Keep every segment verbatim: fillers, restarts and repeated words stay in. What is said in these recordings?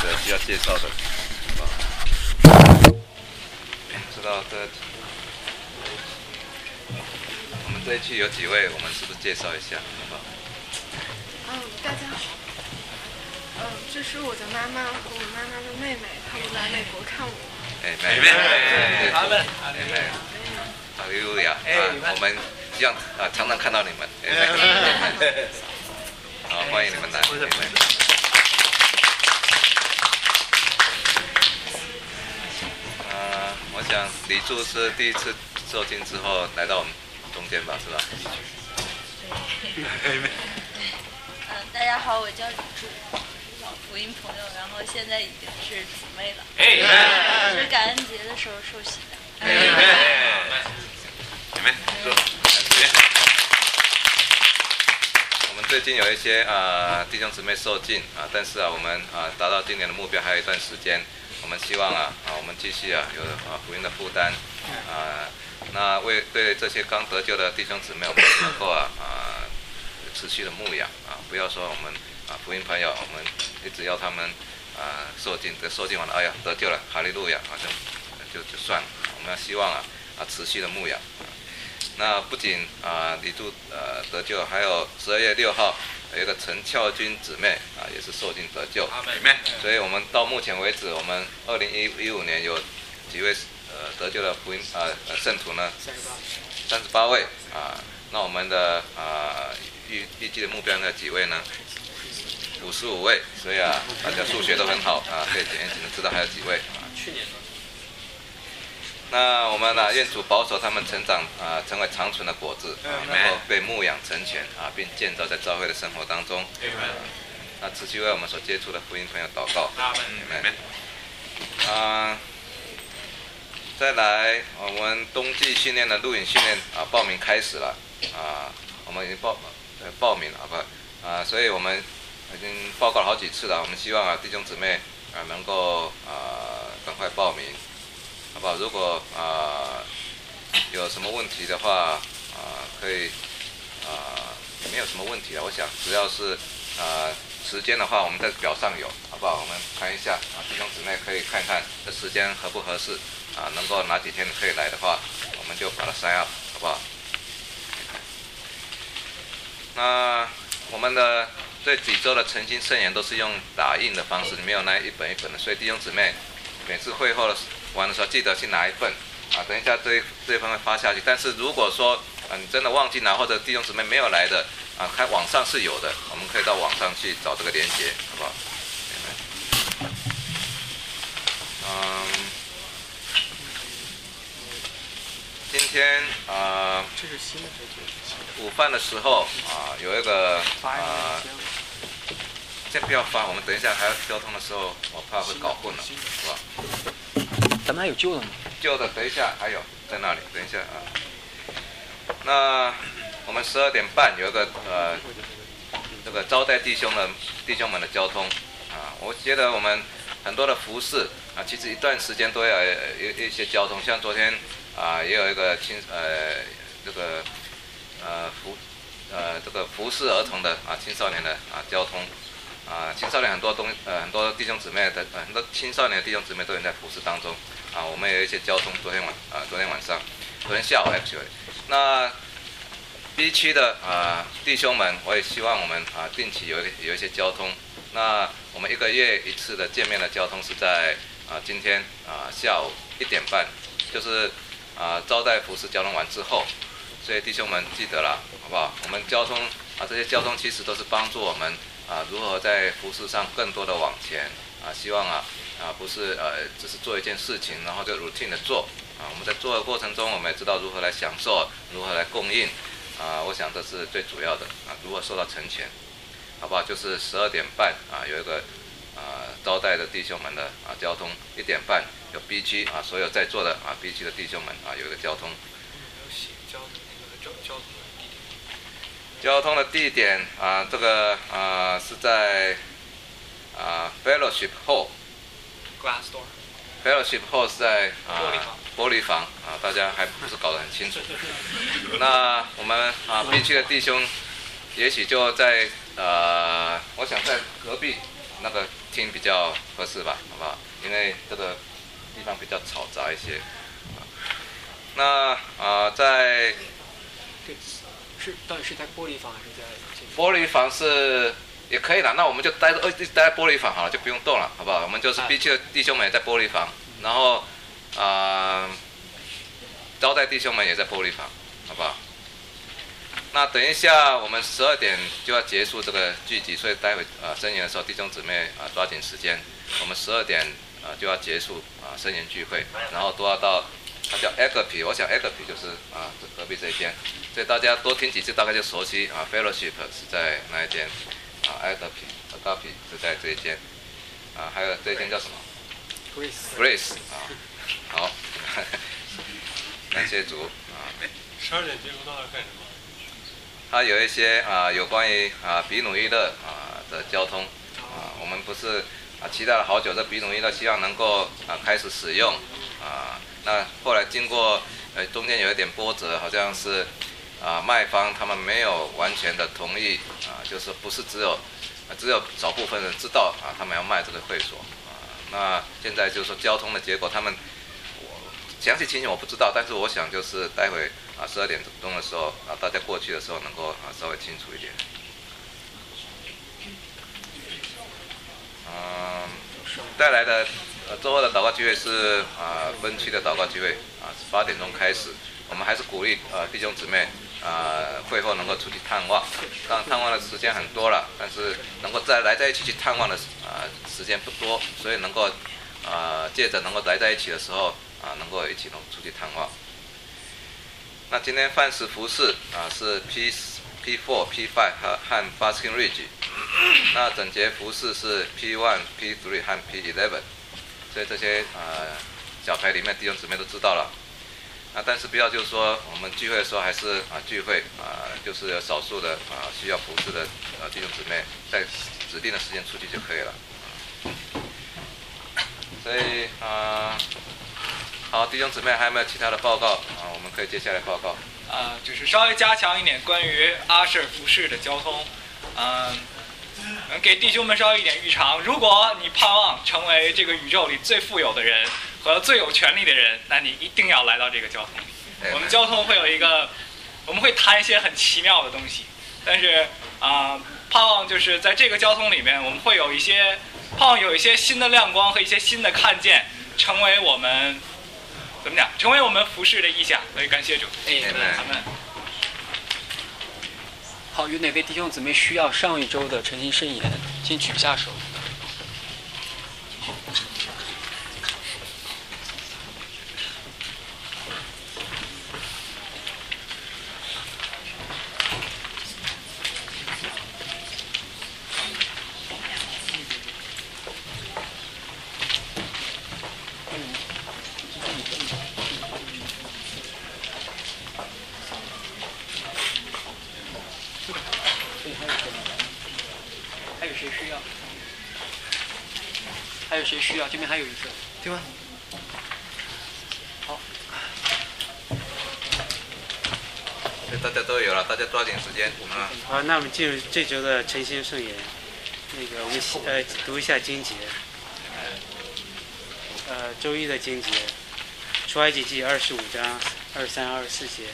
个需要介绍的。知道这，我们这一期有几位，我们是不是介绍一下，好不好？ 嗯，大家好。嗯，这是我的妈妈和我妈妈的妹妹，她们来美国看我。 哎，妹妹，他们，妹妹，哈利路亚啊！我们希望啊常常看到你们，哎，好，欢迎你们来，妹妹。啊，我想李柱是第一次受浸之后来到我们中间吧，是吧？ 嗯，大家好，我叫李柱，是老福音朋友，然后现在已经是姊妹了。哎，是感恩节的时候受洗的。哎， 你们坐。我们最近有一些啊、呃、弟兄姊妹受浸啊，但是啊，我们啊达到今年的目标还有一段时间，我们希望啊啊我们继续啊有啊福音的负担啊，那为对这些刚得救的弟兄姊妹，我们能够啊啊。持续的牧养啊，不要说我们啊福音朋友，我们一直要他们啊受浸，这受浸完了，哎呀得救了，哈利路亚，好像就就算了。我们要希望啊啊持续的牧养。啊、那不仅啊李柱呃得救，还有十二月六号有一个陈俏君姊妹啊也是受浸得救。所以我们到目前为止，我们二零一五年有几位呃得救的福音啊呃圣徒呢？三十八位啊。那我们的啊。预预计的目标呢几位呢？五十五位，所以啊，大家数学都很好啊，可以简简的知道还有几位啊。去年。那我们呢、啊，愿主保守他们成长啊，成为长存的果子，啊、然后被牧养成全啊，并建造在教会的生活当中。啊、那持续为我们所接触的福音朋友祷告。阿门。啊，再来，我们冬季训练的录影训练啊，报名开始了啊，我们已经报。呃，报名了，好不好？啊，所以我们已经报告了好几次了。我们希望啊，弟兄姊妹啊，能够啊，赶快报名，好不好？如果啊有什么问题的话，啊，可以啊，也没有什么问题啊。我想，只要是啊时间的话，我们在表上有，好不好？我们看一下啊，弟兄姊妹可以看看这时间合不合适啊，能够哪几天可以来的话，我们就把它sign up，好不好？那我们的这几周的诚心圣言都是用打印的方式，没有那一本一本的，所以弟兄姊妹每次会后的完的时候，记得去拿一份啊。等一下这一这一份会发下去。但是如果说啊你真的忘记拿，或者弟兄姊妹没有来的啊，看网上是有的，我们可以到网上去找这个连结，好不好？嗯，今天啊。这是新的这个。午饭的时候啊，有一个啊，先不要发，我们等一下还要交通的时候，我怕会搞混了，是吧？ 咱们还有旧的吗？ 旧的，等一下还有在那里，等一下啊。那我们十二点半有一个呃，这个招待弟兄的弟兄们的交通啊，我觉得我们很多的服事啊，其实一段时间都要有一些交通，像昨天啊，也有一个青呃这个。呃服呃这个服侍儿童的啊青少年的啊交通啊青少年很多东呃很多弟兄姊妹的、呃、很多青少年的弟兄姊妹都有在服侍当中啊，我们有一些交通，昨天晚啊昨天晚上昨天下午 actually 那 B 区的啊弟兄们，我也希望我们啊定期有有一些交通。那我们一个月一次的见面的交通是在啊今天啊下午一点半，就是啊招待服侍交通完之后。所以弟兄们记得了，好不好？我们交通啊，这些交通其实都是帮助我们啊，如何在服事上更多的往前啊。希望啊啊，不是呃，只是做一件事情，然后就 routine 的做啊。我们在做的过程中，我们也知道如何来享受，如何来供应啊。我想这是最主要的啊。如何受到成全，好不好？就是十二点半啊，有一个啊招待的弟兄们的啊交通，一点半有 B 区啊，所有在座的啊 B 区的弟兄们啊有一个交通。交通的地点啊，这个啊是在啊 Fellowship Hall。Glass Door。Fellowship Hall 是在啊玻璃房啊，大家还不是搞得很清楚。那我们啊 B 区的弟兄，也许就在呃，我想在隔壁那个听比较合适吧，好不好？因为这个地方比较嘈杂一些。那啊、呃，在是到底是在玻璃房还是在？ 玻璃房是也可以的，那我们就待着，一直待在玻璃房好了，就不用动了，好不好？我们就是必须的弟兄们也在玻璃房，然后啊、呃，招待弟兄们也在玻璃房，好不好？那等一下我们十二点就要结束这个聚集，所以待会啊申言的时候，弟兄姊妹啊抓紧时间，我们十二点啊就要结束啊申言聚会，然后都要到。它叫 Agape， 我想 Agape 就是啊，这隔壁这一间，所以大家多听几次，大概就熟悉啊。Fellowship 是在那一间，啊 Agape Agape 是在这一间，啊还有这一间叫什么 ？Grace Grace 啊，好，感谢主啊。 十二点结束到那干什么？ 它有一些啊有关于啊比努伊勒啊的交通啊，我们不是啊期待了好久，这比努伊勒希望能够啊开始使用啊。那后来经过呃中间有一点波折，好像是啊卖方他们没有完全的同意啊，就是不是只有、啊、只有少部分人知道啊他们要卖这个会所啊。那现在就是说交通的结果，他们我详细情形我不知道，但是我想就是待会啊十二点钟的时候啊大家过去的时候能够啊稍微清楚一点。嗯，带来的。呃，周二的祷告聚会是啊、呃、分区的祷告聚会啊，八点钟开始。我们还是鼓励呃弟兄姊妹啊、呃、会后能够出去探望。当然探望的时间很多了，但是能够再来在一起去探望的啊、呃、时间不多，所以能够啊、呃、借着能够来在一起的时候啊、呃、能够一起能出去探望。那今天饭食服饰啊、呃、是 P P 四 P 五和和 Basking Ridge， 那整节服饰是 P 一 P 三和 P 十一。所以这些呃小牌里面弟兄姊妹都知道了，啊，但是不要就是说我们聚会的时候还是啊聚会啊，就是有少数的啊需要服侍的呃弟兄姊妹在指定的时间出去就可以了。所以啊，好，弟兄姊妹还有没有其他的报告啊？我们可以接下来报告。 啊、呃，就是稍微加强一点关于阿舍服饰的交通，嗯、呃。能给弟兄们稍微一点预尝，如果你盼望成为这个宇宙里最富有的人和最有权力的人，那你一定要来到这个交通里。我们交通会有一个，我们会谈一些很奇妙的东西，但是啊、呃，盼望就是在这个交通里面，我们会有一些盼望有一些新的亮光和一些新的看见，成为我们怎么讲，成为我们服侍的意象。所以感谢主，阿们。 好，有哪位弟兄姊妹需要上一周的诚心圣言？请举下手。还有谁需要？这边还有一个，对吧？好， 所以大家都有了，大家抓紧时间啊。 好，那我们进入这周的诚心圣言。那个我们呃读一下经节。呃，周一的经节，出埃及记二十五章二三二十四节。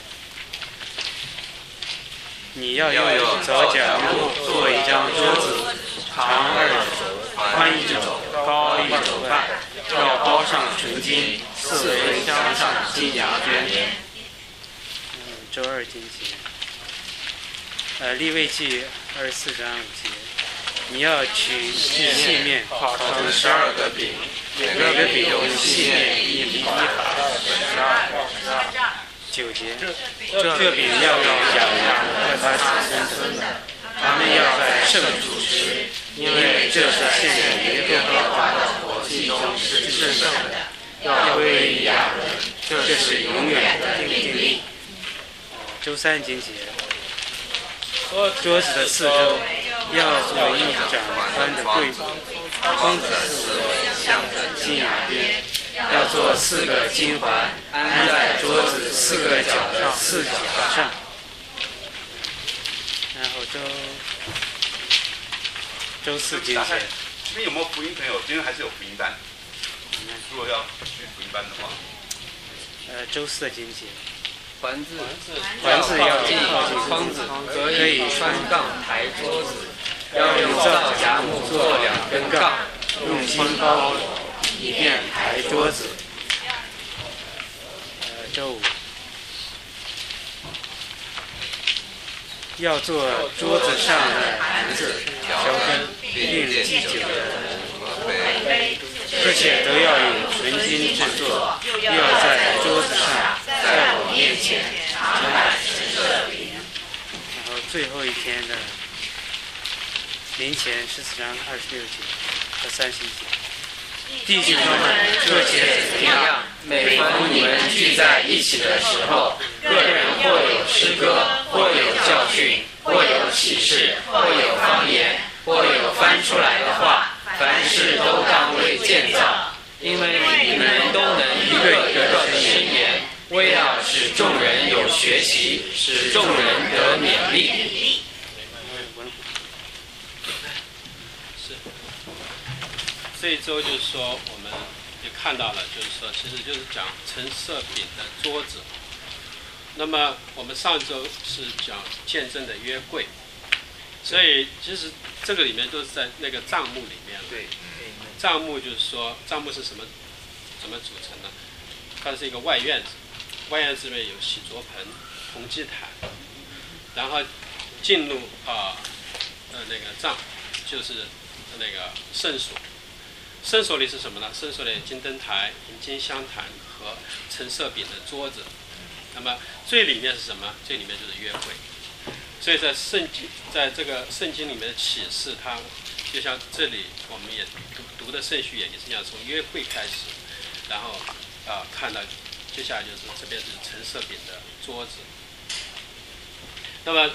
你要用皂荚木做一张桌子，长二肘，宽一肘，高一肘半，要包上纯金，四围镶上金牙边。嗯，周二经节。呃，利未记二十四章五节，你要取细面烤成十二个饼，每个饼用细面一厘米法，十二。九节，这饼要给养羊和他子孙吞的，他们要在圣处吃，因为这是献给耶和华的火祭中是至圣的，要归于亚伦，这是永远的定例。周三经节，桌子的四周要做一掌宽的柜子，框子四围镶着金牙边。要做四个金环，安在桌子四个角的四角上。然后周周四经节， 这边有没有福音朋友？今天还是有福音班，如果要去福音班的话， 呃，周四的经节。 环字， 环字要记方子，可以穿杠抬桌子，要用皂荚木做两根杠，用金包，以便抬桌子。 呃，周五要做桌子上的盘子、调羹，并祭酒的杯，这些都要以纯金制作，要在桌子上，在我面前常摆陈设饼。然后最后一天的临前十四章二十六节和三十一节。弟兄们，这些怎样？ 每逢你们聚在一起的时候，个人或有诗歌，或有教训，或有启示，或有方言，或有翻出来的话，凡事都当为建造，因为你们都能一个一个申言，为要使众人有学习，使众人得勉励。 这一周就是说，我们也看到了，就是说，其实就是讲陈设饼的桌子。那么我们上周是讲见证的约柜，所以其实这个里面都是在那个帐幕里面了。 对， 帐幕就是说，帐幕是什么怎么组成呢？它是一个外院子，外院子里面有洗濯盆、铜祭坛，然后进入啊呃那个帐，就是那个圣所。圣所里是什么呢？圣所里有金灯台、银金香坛和陈设饼的桌子。那么最里面是什么？最里面就是约柜。所以在圣经，在这个圣经里面的启示，它就像这里我们也读读的顺序也是这样，从约柜开始，然后啊、呃、看到接下来就是这边是陈设饼的桌子。那么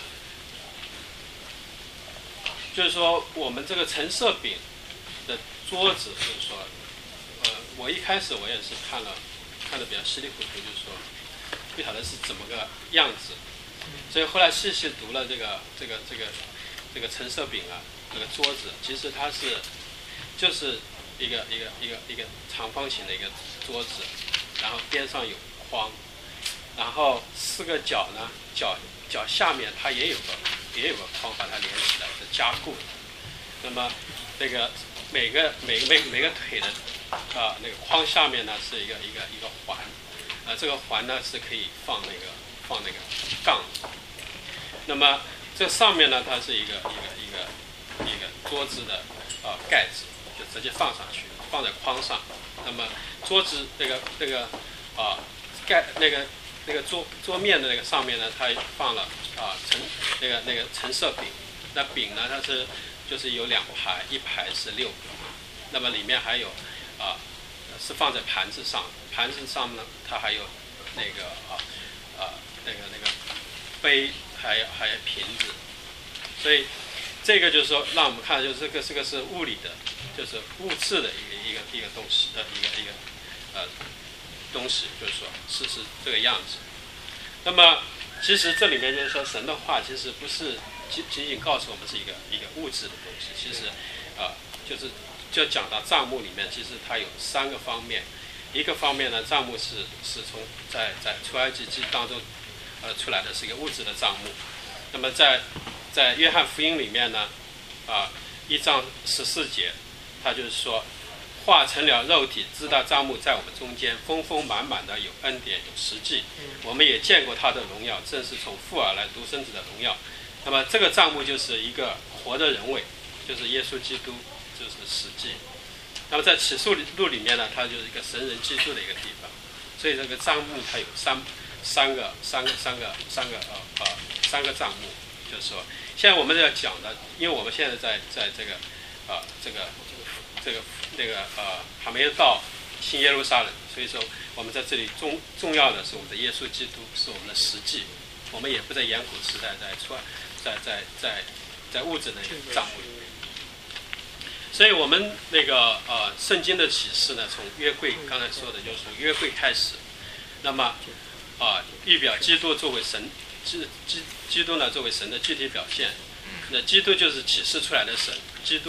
就是说我们这个陈设饼的桌子，就是说，呃，我一开始我也是看了，看的比较稀里糊涂，就是说，不晓得是怎么个样子，所以后来细细读了这个这个这个这个陈设饼啊，这个桌子，其实它是就是一个一个一个一个长方形的一个桌子，然后边上有框，然后四个角呢，角角下面它也有个也有个框把它连起来，是加固的。那么这个。每个每个每每个腿的啊、呃、那个框下面呢是一个一个一个环，啊、呃、这个环呢是可以放那个放那个杠。那么这上面呢它是一个一个一个一个桌子的啊、呃、盖子，就直接放上去，放在框上。那么桌子那个那个啊、呃、盖那个那个桌桌面的那个上面呢，它放了啊、呃、陈那个那个陈设饼，那饼呢它是。就是有两排，一排是六个，那么里面还有啊、呃，是放在盘子上，盘子上呢，它还有那个啊啊、呃、那个那个杯，还有还有瓶子，所以这个就是说，让我们看，就是这个这个是物理的，就是物质的一个一个一个东西，呃，一个一个呃东西，就是说是是这个样子。那么其实这里面就是说，神的话其实不是。仅仅仅告诉我们是一个一个物质的东西，其实，啊、呃，就是就讲到账目里面，其实它有三个方面。一个方面呢，账目是是从在在出埃及记当中，呃出来的是一个物质的账目。那么在在约翰福音里面呢，啊、呃、一章十四节，他就是说，化成了肉体，知道账目在我们中间，丰丰满满的有恩典有实际。我们也见过他的荣耀，正是从父而来独生子的荣耀。那么这个账目就是一个活的人位，就是耶稣基督，就是实际。那么在启示录里面呢，它就是一个神人居住的一个地方。所以这个账目它有三三个三个三个三个呃呃三个账目，就是说，现在我们要讲的，因为我们现在在在这个呃这个这个那个呃还没有到新耶路撒冷，所以说我们在这里重重要的是我们的耶稣基督，是我们的实际。我们也不在远古时代在出在在在在物质的账目里面，所以我们那个呃圣经的启示呢，从约柜刚才说的就是从约柜开始，那么啊、呃、预表基督作为神基基基督呢作为神的具体表现，那基督就是启示出来的神，基督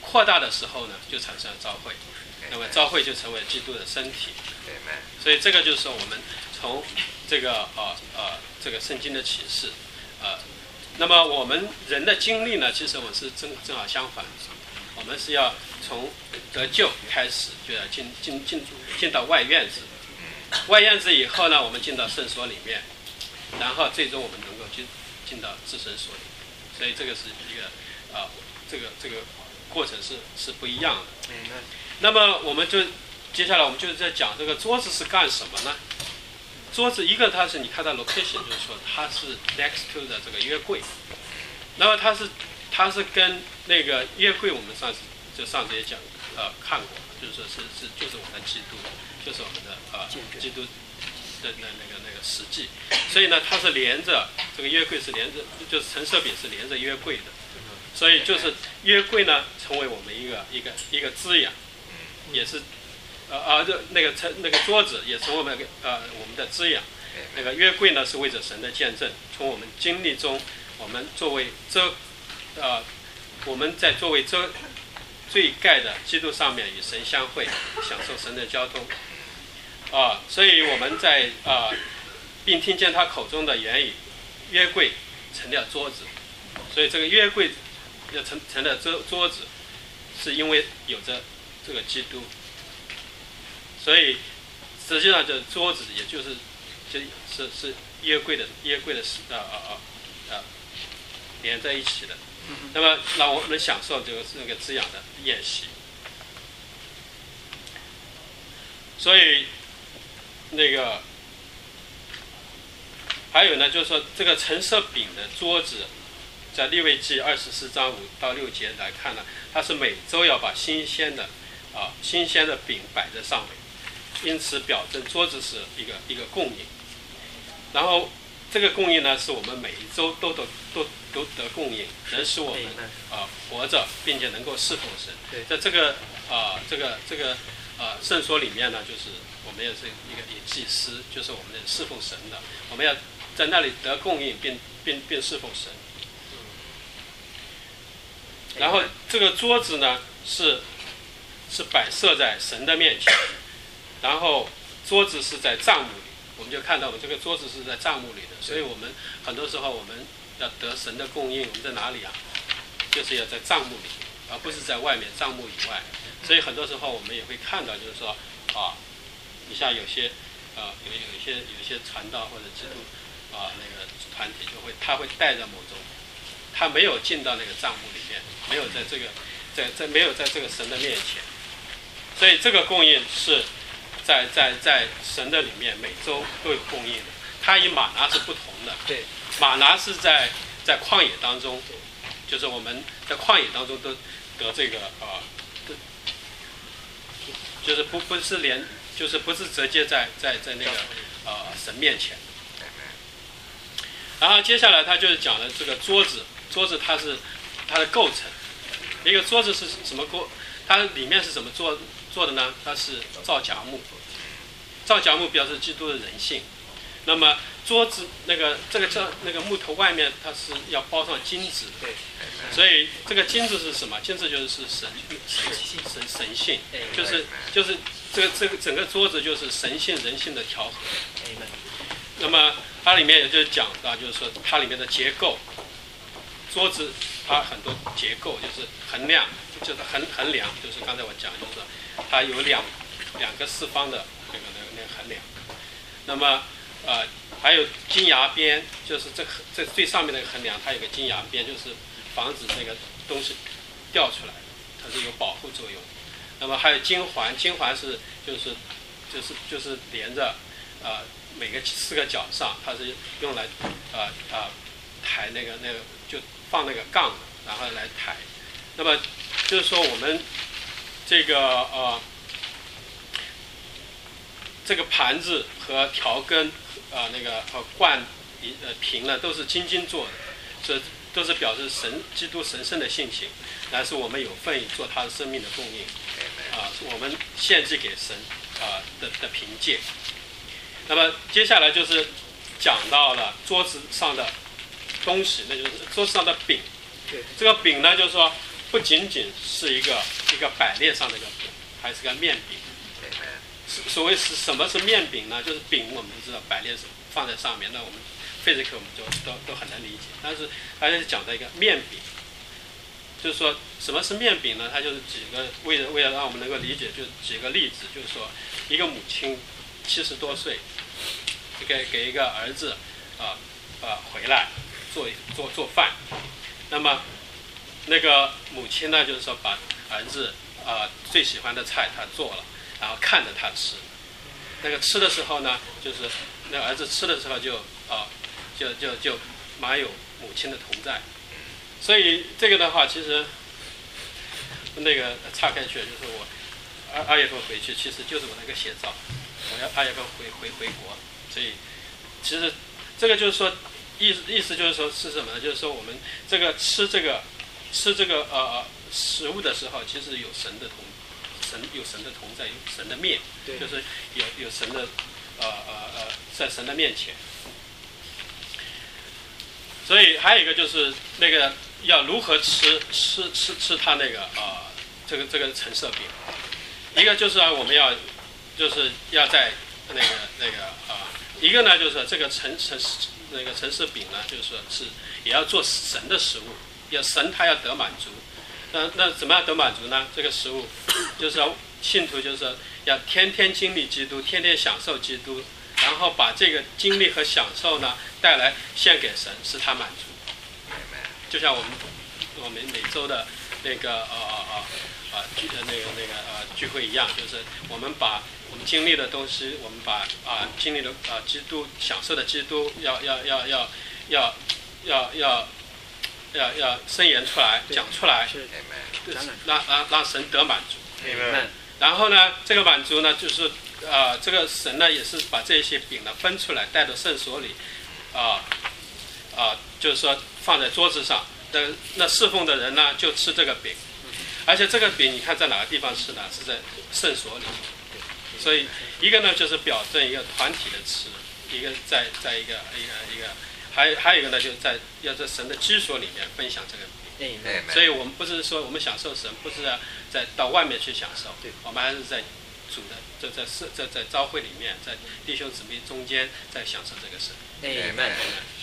扩大的时候呢，就产生了教会，那么教会就成为基督的身体。所以这个就是我们从这个呃呃这个圣经的启示，呃，那么我们人的经历呢，其实我们是正正好相反，我们是要从得救开始，就要进进进进到外院子，外院子以后呢，我们进到圣所里面，然后最终我们能够进进到至圣所里，所以这个是一个啊、呃、这个这个过程是是不一样的。那么我们就接下来我们就是在讲这个桌子是干什么呢？桌子一个它是你看到 location 就是说它是 next to 的这个约柜，然后它是它是跟那个约柜我们上次就上次也讲呃看过，就是说是是就是我们的基督，就是我们的呃基督的那那个那个实际，所以呢它是连着这个约柜是连着就是陈设饼是连着约柜的，所以就是约柜呢成为我们一个一个一个滋养。也是，呃啊，这那个成那个桌子也成为我们呃我们的滋养。那个约柜呢是为着神的见证，从我们经历中，我们作为遮，呃，我们在作为遮最盖的基督上面与神相会，享受神的交通。啊，所以我们在啊，并听见他口中的言语，约柜成了桌子，所以这个约柜要成成了桌桌子，是因为有着。这个基督，所以实际上这桌子也就是就是是约柜的约柜的啊啊啊啊连在一起的，那么让我们享受这个那个滋养的宴席。所以那个还有呢，就是说这个陈设饼的桌子。在利未记二十四章五到六节来看呢，它是每周要把新鲜的啊新鲜的饼摆在上面，因此表证桌子是一个一个供应。然后这个供应呢，是我们每一周都都都都得供应，能使我们啊活着，并且能够侍奉神。在这个啊这个这个啊圣所里面呢，就是我们也是一个一祭司，就是我们的侍奉神的，我们要在那里得供应，并并并侍奉神。然后这个桌子呢是是摆设在神的面前，然后桌子是在帐幕里，我们就看到我们这个桌子是在帐幕里的，所以我们很多时候我们要得神的供应，我们在哪里啊？就是要在帐幕里，而不是在外面帐幕以外。所以很多时候我们也会看到，就是说啊，你像有些啊有有一些有一些传道或者基督啊那个团体就会他会带着某种。他没有进到那个帐幕里面，没有在这个，在在没有在这个神的面前，所以这个供应是在在在神的里面每周都有供应的。它与玛拿是不同的。 对， 玛拿是在在旷野当中，就是我们在旷野当中都得这个啊、呃，就是不不是连，就是不是直接在在在那个呃神面前。然后接下来他就是讲了这个桌子。桌子它是它的构成，一个桌子是什么构？它里面是怎么做做的呢？它是皂荚木，皂荚木表示基督的人性。那么桌子那个这个这那个木头外面它是要包上金子的，所以这个金子是什么？金子就是神神神神性，就是就是这个这个整个桌子就是神性人性的调和。那么它里面也就讲到，就是说它里面的结构。桌子它很多结构就是衡量，就是衡衡量，就是刚才我讲，就是它有两两个四方的那个那个那个衡量。那么呃还有金牙边，就是这这最上面那个衡量，它有个金牙边，就是防止那个东西掉出来，它是有保护作用。那么还有金环，金环是就是就是就是连着呃每个四个角上，它是用来呃呃抬那个那个就。放那个杠，然后来抬。那么就是说，我们这个呃这个盘子和调羹啊、呃、那个呃罐呃瓶呢，都是金金做的，这都是表示神基督神圣的性情，乃是我们有份于做他的生命的供应啊、呃，我们献祭给神啊、呃、的的凭借。那么接下来就是讲到了桌子上的。东西，那就是桌子上的饼。这个饼呢，就是说不仅仅是一个一个摆列上的一个饼，还是个面饼。所谓是什么是面饼呢？就是饼，我们都知道摆列放在上面，那我们 physical 我们就都都很难理解。但是它是讲的一个面饼，就是说什么是面饼呢？它就是几个为了为了让我们能够理解，就几个例子，就是说一个母亲七十多岁，给给一个儿子啊啊、呃、回来做做做饭，那么那个母亲呢，就是说把儿子啊、呃、最喜欢的菜他做了。然后看着他吃，那个吃的时候呢，就是那个儿子吃的时候就啊，就就就蛮有母亲的同在，所以这个的话，其实那个岔开去，就是我二二月份回去，其实就是我那个写照，我要二月份回回回国，所以其实这个就是说意思意思就是说是什么呢？就是说我们这个吃这个吃这个呃食物的时候，其实有神的同。神有神的同在，有神的面，就是有有神的呃呃呃，在神的面前。所以还有一个就是那个要如何吃吃吃吃它那个啊、呃、这个这个陈设饼，一个就是啊我们要就是要在那个那个啊、呃、一个呢就是这个陈陈那个陈设饼呢就是说是也要做神的食物，要神他要得满足。那那怎么样得满足呢？这个食物就是要信徒就是要天天经历基督，天天享受基督，然后把这个经历和享受呢带来献给神，使他满足。就像我们我们每周的那个呃呃呃聚那个那个呃聚会一样，就是我们把我们经历的东西，我们把啊、呃、经历的啊、呃、基督享受的基督，要要要要要要要。要要伸言出来，讲出来，让让让神得满足。然后呢，这个满足呢，就是呃，这个神呢也是把这些饼呢分出来，带到圣所里，啊、呃、啊、呃，就是说放在桌子上。那那侍奉的人呢就吃这个饼，而且这个饼你看在哪个地方吃呢？是在圣所里。所以一个呢就是表证一个团体的吃，一个在在一个一个一个。还还有一个呢，就是在要在神的居所里面分享这个饼，所以我们不是说我们享受神，不是在到外面去享受，我们还是在主的在在在在教会里面，在弟兄姊妹中间在享受这个神。 Amen。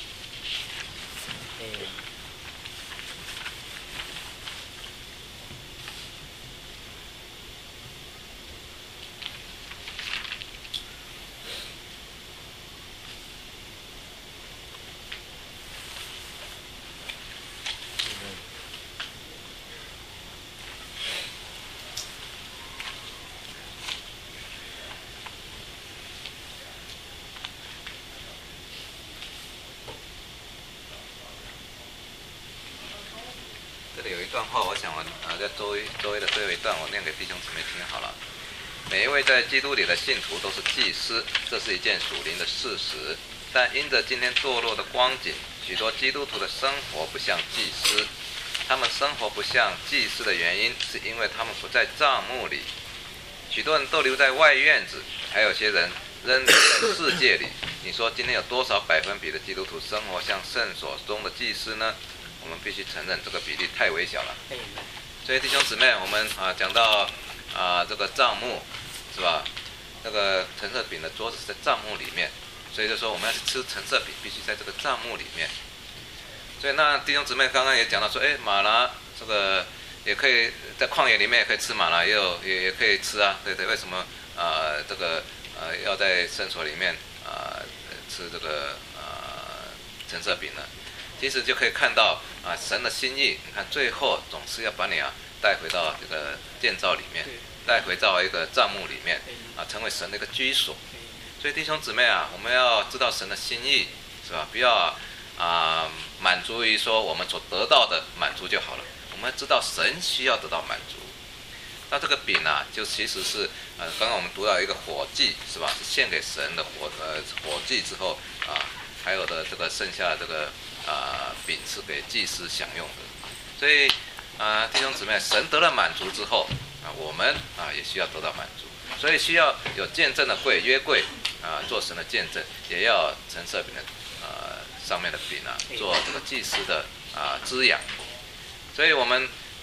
有一段话，我想我啊，在周一周一的最后一段，我念给弟兄姊妹听好了。每一位在基督里的信徒都是祭司，这是一件属灵的事实。但因着今天堕落的光景，许多基督徒的生活不像祭司。他们生活不像祭司的原因，是因为他们不在帐幕里。许多人都留在外院子，还有些人仍留在世界里。你说今天有多少百分比的基督徒生活像圣所中的祭司呢？我们必须承认这个比例太微小了。所以弟兄姊妹，我们啊讲到啊这个帐幕是吧？那个陈设饼的桌子是在帐幕里面，所以就说我们要吃陈设饼，必须在这个帐幕里面。所以那弟兄姊妹刚刚也讲到说，哎，玛拿这个也可以在旷野里面也可以吃玛拿，也有也也可以吃啊，对对？为什么啊、呃、这个呃要在圣所里面啊、呃、吃这个啊陈设饼呢？其实就可以看到啊，神的心意。你看最后总是要把你啊带回到这个建造里面，带回到一个帐幕里面啊，成为神的一个居所。所以弟兄姊妹啊，我们要知道神的心意，是吧？不要啊满足于说我们所得到的满足就好了。我们要知道神需要得到满足。那这个饼啊，就其实是呃，刚刚我们读到一个火祭，是吧？是献给神的火呃火祭之后啊，还有的这个剩下的这个。啊，饼是给祭司享用的，所以啊，弟兄姊妹，神得了满足之后啊，我们啊也需要得到满足，所以需要有见证的柜约柜啊，做神的见证，也要陈设饼的啊上面的饼啊，做这个祭司的啊滋养。所以我们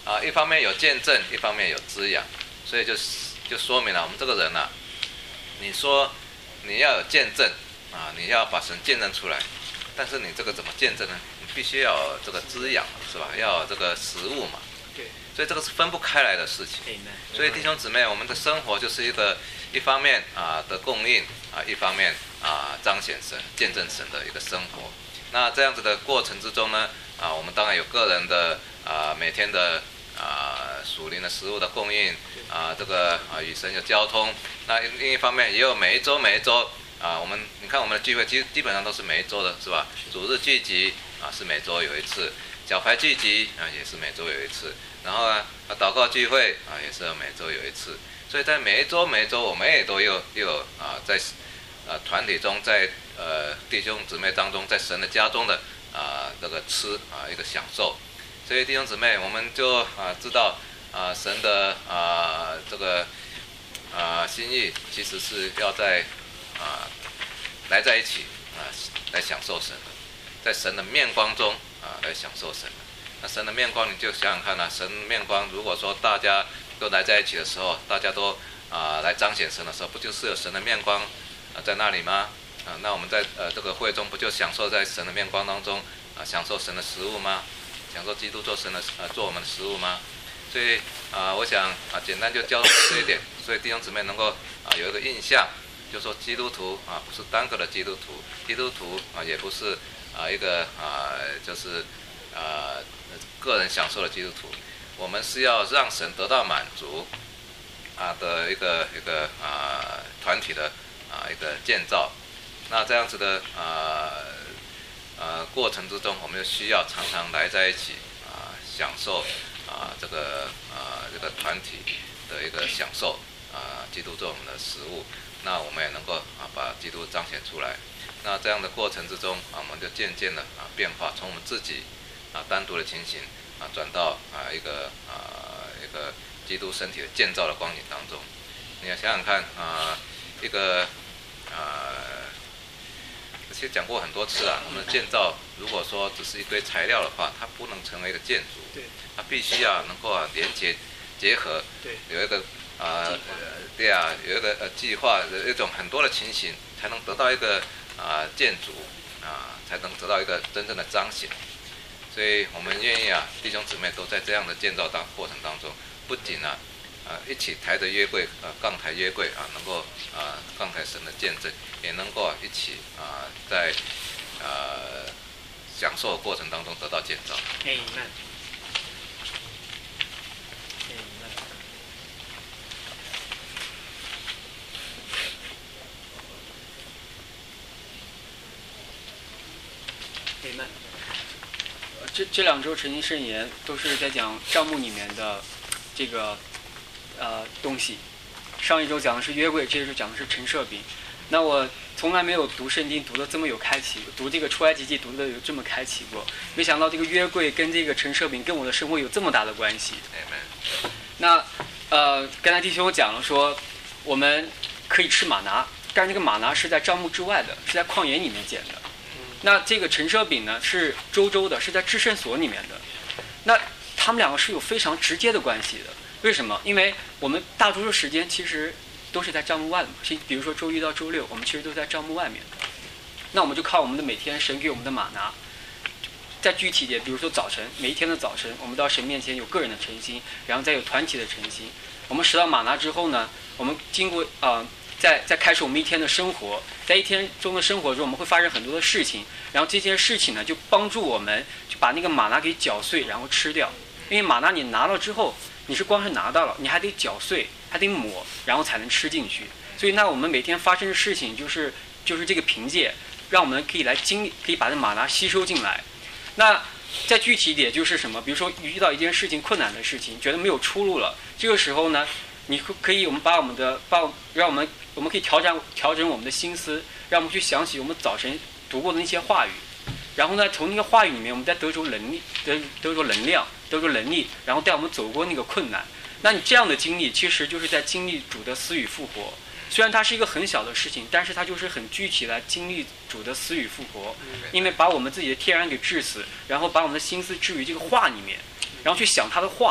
啊，一方面有见证，一方面有滋养，所以就就说明了我们这个人啊，你说你要有见证啊，你要把神见证出来，但是你这个怎么见证呢？你必须要有这个滋养，是吧？要有这个食物嘛。 对。 所以这个是分不开来的事情。所以弟兄姊妹，我们的生活就是一个一方面啊的供应啊，一方面啊彰显神、见证神的一个生活。那这样子的过程之中呢，啊，我们当然有个人的啊每天的啊属灵的食物的供应啊，这个啊与神有交通。那另一方面也有每一周每一周啊，我们你看我们的聚会基基本上都是每一周的，是吧？主日聚集啊是每周有一次，小牌聚集啊也是每周有一次，然后呢祷告聚会啊也是每周有一次。所以在每一周每一周我们也都有有啊在啊团体中，在呃弟兄姊妹当中，在神的家中的啊这个吃啊一个享受。所以弟兄姊妹，我们就啊知道啊神的啊这个啊心意其实是要在啊来在一起啊来享受神的，在神的面光中啊来享受神的。那神的面光，你就想想看啊，神面光如果说大家都来在一起的时候，大家都啊来彰显神的时候，不就是有神的面光啊在那里吗？啊，那我们在呃这个会中不就享受在神的面光当中啊，享受神的食物吗？享受基督做神的呃做我们的食物吗？所以啊、呃，我想啊，简单就教这一点，所以弟兄姊妹能够啊有一个印象，就说基督徒啊不是单个的基督徒，基督徒啊也不是啊一个啊就是啊个人享受的基督徒，我们是要让神得到满足啊的一个一个啊团体的啊一个建造。那这样子的啊呃过程之中，我们就需要常常来在一起啊、呃，享受啊、呃、这个啊、呃、这个团体的一个享受啊、呃，基督做我们的食物，那我们也能够啊把基督彰显出来。那这样的过程之中啊，我们就渐渐的啊变化，从我们自己啊单独的情形啊转到啊一个啊一个基督身体的建造的光景当中。你要想想看啊，一个啊。其实讲过很多次啊，我们的建造如果说只是一堆材料的话，它不能成为一个建筑， 对， 它必须要能够啊连接结合， 对， 有一个啊、呃、对啊，有一个呃计划，有一种很多的情形，才能得到一个啊、呃、建筑啊、呃，才能得到一个真正的彰显。所以我们愿意啊，弟兄姊妹都在这样的建造当过程当中，不仅啊。啊，一起抬着约柜，呃，杠抬约柜啊，能够啊，杠抬神的见证，也能够啊一起啊，在呃享受的过程当中得到建造。 Amen。Amen。这这两周晨星圣言都是在讲账目里面的这个。呃，东西，上一周讲的是约柜，这一周讲的是陈设饼。那我从来没有读圣经读的这么有开启，读这个出埃及记读的有这么开启过。没想到这个约柜跟这个陈设饼跟我的生活有这么大的关系。那呃，刚才弟兄讲了说，我们可以吃玛拿，但是这个玛拿是在帐幕之外的，是在旷野里面捡的。那这个陈设饼呢是周周的，是在至圣所里面的。那他们两个是有非常直接的关系的。为什么？因为我们大多数时间其实都是在帐幕外的嘛，比如说周一到周六，我们其实都在帐幕外面。那我们就靠我们的每天神给我们的玛拿。再具体一点，比如说早晨，每一天的早晨，我们到神面前有个人的诚心，然后再有团体的诚心。我们拾到玛拿之后呢，我们经过啊，再再开始我们一天的生活，在一天中的生活中，我们会发生很多的事情，然后这些事情呢，就帮助我们就把那个玛拿给搅碎，然后吃掉。因为玛拿你拿了之后。你是光是拿到了，你还得搅碎，还得抹，然后才能吃进去。所以，那我们每天发生的事情，就是就是这个凭借，让我们可以来经历，可以把这玛拿吸收进来。那再具体一点，就是什么？比如说遇到一件事情困难的事情，觉得没有出路了，这个时候呢，你可以我们把我们的把让我们我们可以调整调整我们的心思，让我们去想起我们早晨读过的那些话语。然后呢，从那个话语里面，我们再得着能力，得得着能量，得着能力，然后带我们走过那个困难。那你这样的经历，其实就是在经历主的死与复活。虽然它是一个很小的事情，但是它就是很具体来经历主的死与复活。因为把我们自己的天然给治死，然后把我们的心思置于这个话里面，然后去想他的话，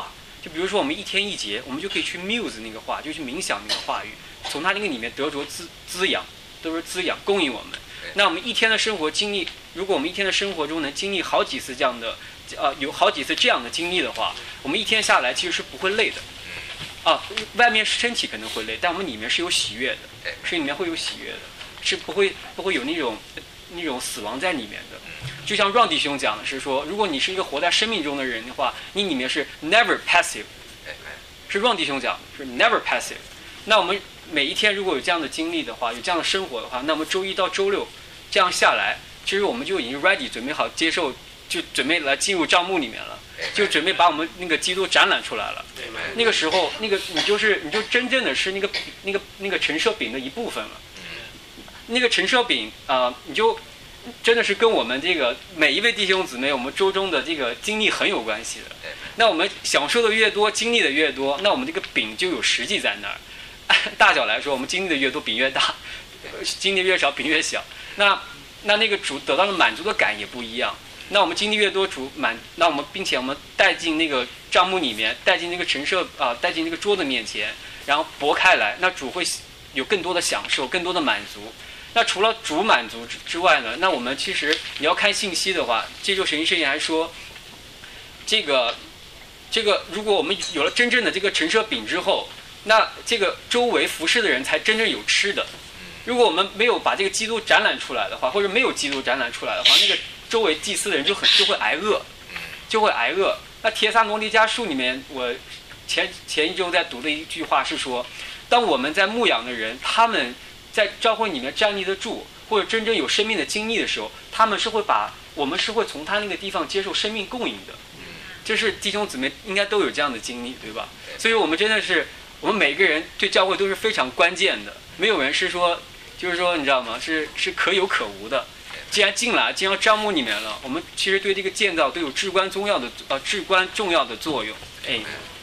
就比如说我们一天一节，我们就可以去 muse 那个话，就去冥想那个话语，从它那个里面得着滋滋养，都是滋养供应我们。那我们一天的生活经历，如果我们一天的生活中能经历好几次这样的，呃，有好几次这样的经历的话，我们一天下来其实是不会累的。啊，外面身体可能会累，但我们里面是有喜悦的，是里面会有喜悦的，是不会不会有那种那种死亡在里面的。就像让弟兄讲的是说，如果你是一个活在生命中的人的话，你里面是 never passive， 是让弟兄讲的是 never passive。那我们每一天如果有这样的经历的话，有这样的生活的话，那么周一到周六这样下来，其实我们就已经 ready 准备好接受，就准备来进入帐幕里面了，就准备把我们那个基督展览出来了。那个时候，那个你就是你就真正的是那个那个那个陈设饼的一部分了。那个陈设饼啊、呃，你就真的是跟我们这个每一位弟兄姊妹，我们周中的这个经历很有关系的。那我们享受的越多，经历的越多，那我们这个饼就有实际在那儿。大小来说，我们经历的越多，饼越大；经历越少，饼越小。那那那个主得到的满足的感也不一样。那我们经历越多，主满，那我们并且我们带进那个帐幕里面，带进那个陈设啊、呃，带进那个桌子面前，然后拨开来，那主会有更多的享受，更多的满足。那除了主满足之之外呢，那我们其实你要看信息的话，这就神医圣言还说，这个这个如果我们有了真正的这个陈设饼之后，那这个周围服侍的人才真正有吃的。如果我们没有把这个基督展览出来的话，或者没有基督展览出来的话，那个周围祭司的人就很就会挨饿，就会挨饿。那帖撒罗尼迦书里面，我前前一周在读的一句话是说，当我们在牧养的人，他们在教会里面站立得住，或者真正有生命的经历的时候，他们是会把我们是会从他那个地方接受生命供应的。这是弟兄姊妹应该都有这样的经历，对吧？所以我们真的是，我们每个人对教会都是非常关键的，没有人是说，就是说你知道吗？是是可有可无的。既然进来，进到帐幕里面了，我们其实对这个建造都有至关重要的呃至关重要的作用。哎。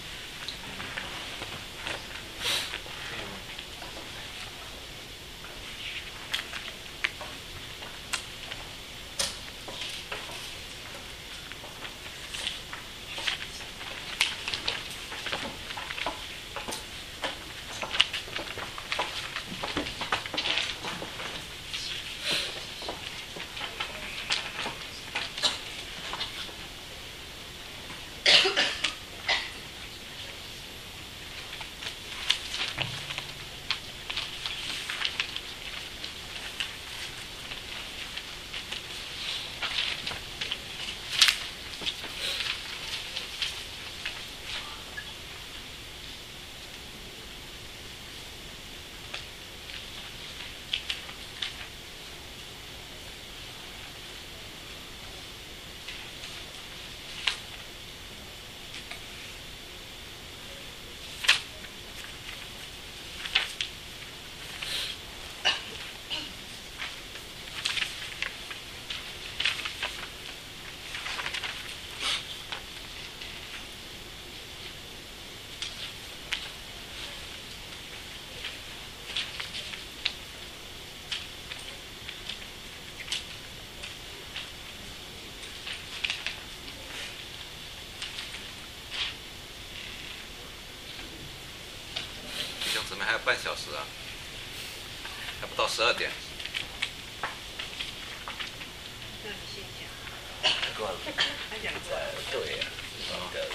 还有半小时啊，还不到十二点。够了。对呀，那个。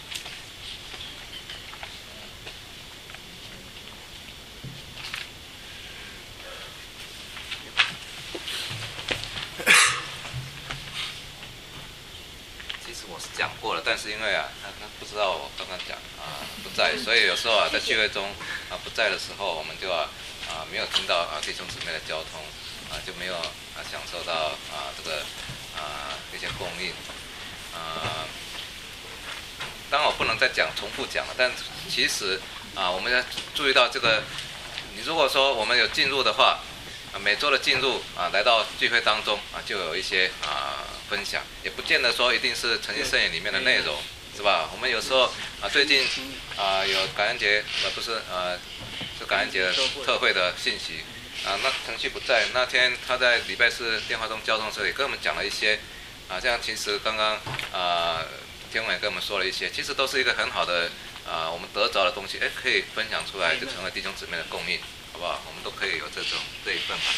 其实我是讲过了，但是因为啊，他他不知道我刚刚讲啊不在，所以有时候啊在聚会中啊不在的时候，我们就啊啊没有听到啊弟兄姊妹的交通啊就没有啊享受到啊这个啊一些供应啊。当然我不能再讲重复讲了，但其实啊我们要注意到这个，你如果说我们有进入的话。啊，每周的进入啊，来到聚会当中啊，就有一些啊分享，也不见得说一定是诚信圣言里面的内容，是吧？我们有时候啊，最近啊有感恩节，呃不是呃，是感恩节的特会的信息啊，那程序不在，那天他在礼拜四电话中交通这里跟我们讲了一些啊，像其实刚刚啊天文也跟我们说了一些，其实都是一个很好的啊、呃，我们得着的东西，哎，可以分享出来，就成为弟兄姊妹的供应，好不好？我们都可以有这种这一份吧。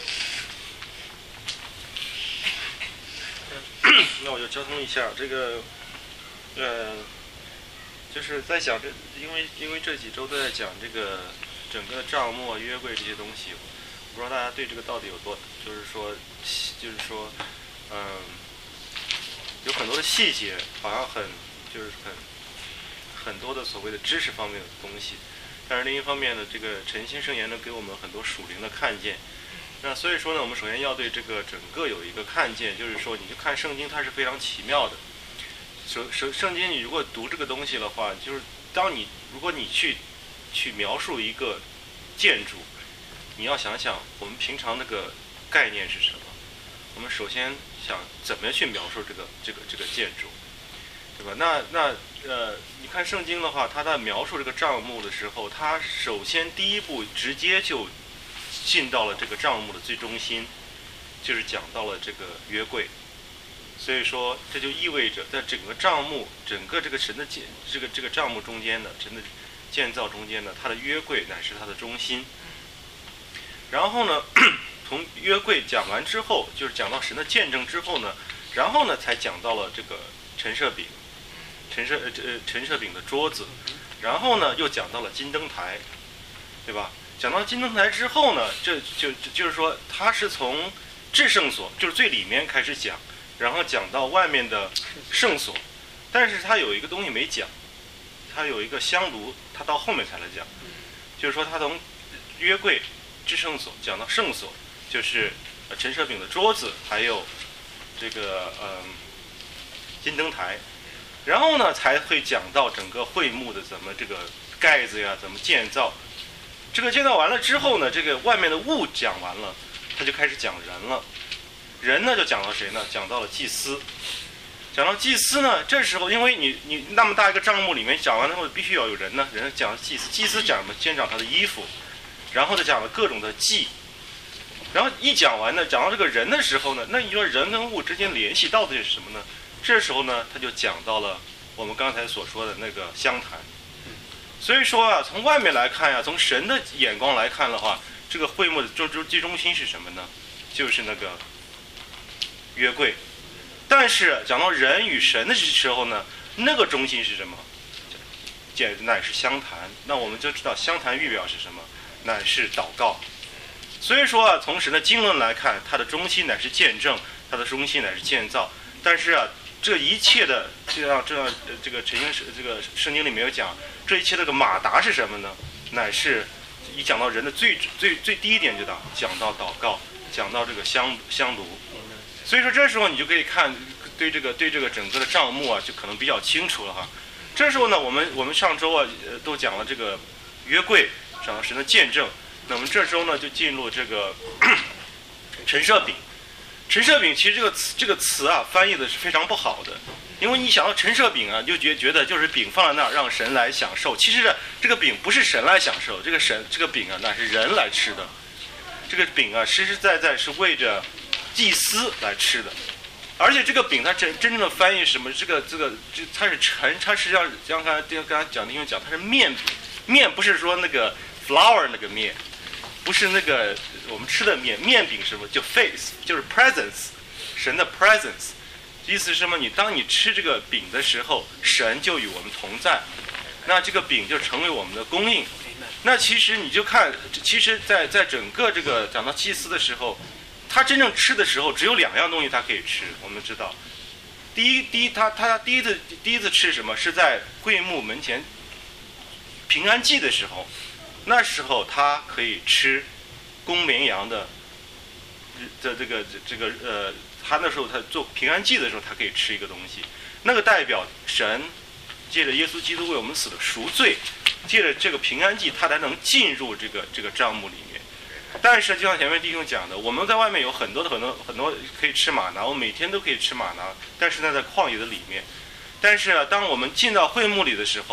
那我就交通一下这个，呃，就是在讲这，因为因为这几周都在讲这个整个账目、约柜这些东西，不知道大家对这个到底有多，就是说，就是说，嗯、呃，有很多的细节，好像很就是很很多的所谓的知识方面的东西，但是另一方面呢，这个诚心圣言呢，给我们很多属灵的看见。那所以说呢，我们首先要对这个整个有一个看见，就是说，你就看圣经，它是非常奇妙的。首首圣经，你如果读这个东西的话，就是当你如果你去去描述一个建筑，你要想想我们平常那个概念是什么。我们首先想怎么去描述这个这个这个建筑，对吧？那那呃，你看圣经的话，它在描述这个帐幕的时候，它首先第一步直接就进到了这个帐幕的最中心，就是讲到了这个约柜。所以说，这就意味着在整个帐幕、整个这个神的建这个这个帐幕中间的神的建造中间呢，它的约柜乃是它的中心。然后呢，从约柜讲完之后，就是讲到神的见证之后呢，然后呢才讲到了这个陈设饼、陈设呃呃陈设饼的桌子，然后呢又讲到了金灯台，对吧？讲到金灯台之后呢，这就就是说，它是从至圣所，就是最里面开始讲，然后讲到外面的圣所，但是它有一个东西没讲，它有一个香炉，它到后面才来讲，就是说它从约柜、至圣所讲到圣所，就是陈设饼的桌子，还有这个嗯金灯台，然后呢才会讲到整个会幕的怎么这个盖子呀，怎么建造。这个建造完了之后呢，这个外面的物讲完了，他就开始讲人了。人呢就讲到谁呢？讲到了祭司。讲到祭司呢，这时候因为你你那么大一个帐幕里面讲完之后，必须要有人呢。人讲祭司，祭司讲什么？先讲他的衣服，然后再讲了各种的祭。然后一讲完呢，讲到这个人的时候呢，那你说人跟物之间联系到底是什么呢？这时候呢，他就讲到了我们刚才所说的那个香坛。所以说啊，从外面来看呀、啊，从神的眼光来看的话，这个会幕的最最中心是什么呢？就是那个约柜。但是讲到人与神的时候呢，那个中心是什么？简乃是香坛。那我们就知道香坛预表是什么？乃是祷告。所以说啊，从神的经纶来看，它的中心乃是见证，它的中心乃是建造。但是啊，这一切的这样这样这个陈经这个圣经里面有讲，这一切这个马达是什么呢？乃是一讲到人的最最最低一点就到讲到祷告，讲到这个香香炉。所以说这时候你就可以看对这个对这个整个的账目啊，就可能比较清楚了哈。这时候呢，我们我们上周啊呃都讲了这个约柜，讲到神的见证。那我们这周呢就进入这个陈设饼。陈设饼其实这个词这个词啊翻译的是非常不好的，因为你想到陈设饼啊，就觉觉得就是饼放在那儿让神来享受。其实这个饼不是神来享受，这个神这个饼啊那是人来吃的。这个饼啊实实在在是为着祭司来吃的，而且这个饼它真真正的翻译是什么？这个这个这它是陈，它实际上像刚才刚才讲的因为讲它是面饼，面不是说那个 flour 那个面。不是那个我们吃的面，面饼是什么？就 face， 就是 presence， 神的 presence， 意思是什么？你当你吃这个饼的时候，神就与我们同在，那这个饼就成为我们的供应。那其实你就看，其实在在整个这个讲到祭司的时候，他真正吃的时候只有两样东西他可以吃。我们知道，第一第一他他第一次第一次吃什么？是在会幕门前平安祭的时候。那时候他可以吃公绵羊的的这个这个呃，他那时候他做平安祭的时候，他可以吃一个东西，那个代表神借着耶稣基督为我们死的赎罪，借着这个平安祭，他才能进入这个这个帐幕里面。但是就像前面弟兄讲的，我们在外面有很多的很多很多可以吃玛拿，我们每天都可以吃玛拿，但是呢在旷野的里面。但是啊，当我们进到会幕里的时候，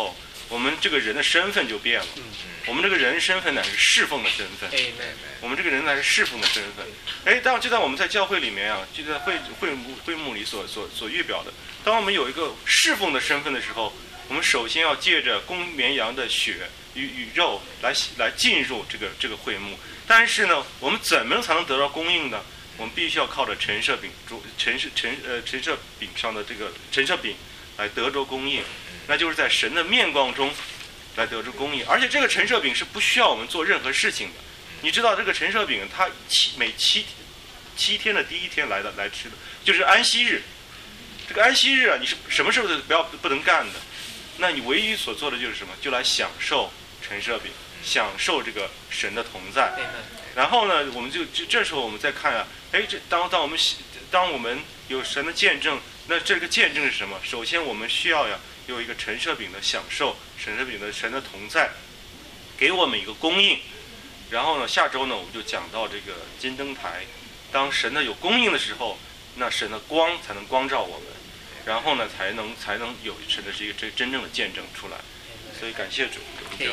我们这个人的身份就变了。我们这个人身份呢是侍奉的身份。我们这个人呢是侍奉的身份。哎，当就在我们在教会里面啊，就在会会幕会幕里所所所预表的，当我们有一个侍奉的身份的时候，我们首先要借着公绵羊的血与与肉来来进入这个这个会幕。但是呢，我们怎么才能得到供应呢？我们必须要靠着陈设饼主陈设陈呃陈设饼上的这个陈设饼来得着供应，那就是在神的面光中来得着供应。而且这个陈设饼是不需要我们做任何事情的。你知道这个陈设饼，它七每七七天的第一天来的来吃的，就是安息日。这个安息日啊，你是什么事都不要不能干的。那你唯一所做的就是什么？就来享受陈设饼，享受这个神的同在。然后呢，我们就就这时候我们再看啊，哎，这当当我们当我们有神的见证，那这个见证是什么？首先我们需要呀有一个陈设饼的享受，陈设饼的神的同在，给我们一个供应。然后呢，下周呢我们就讲到这个金灯台，当神的有供应的时候，那神的光才能光照我们，然后呢才能才能有神的这个这真正的见证出来。所以感谢主。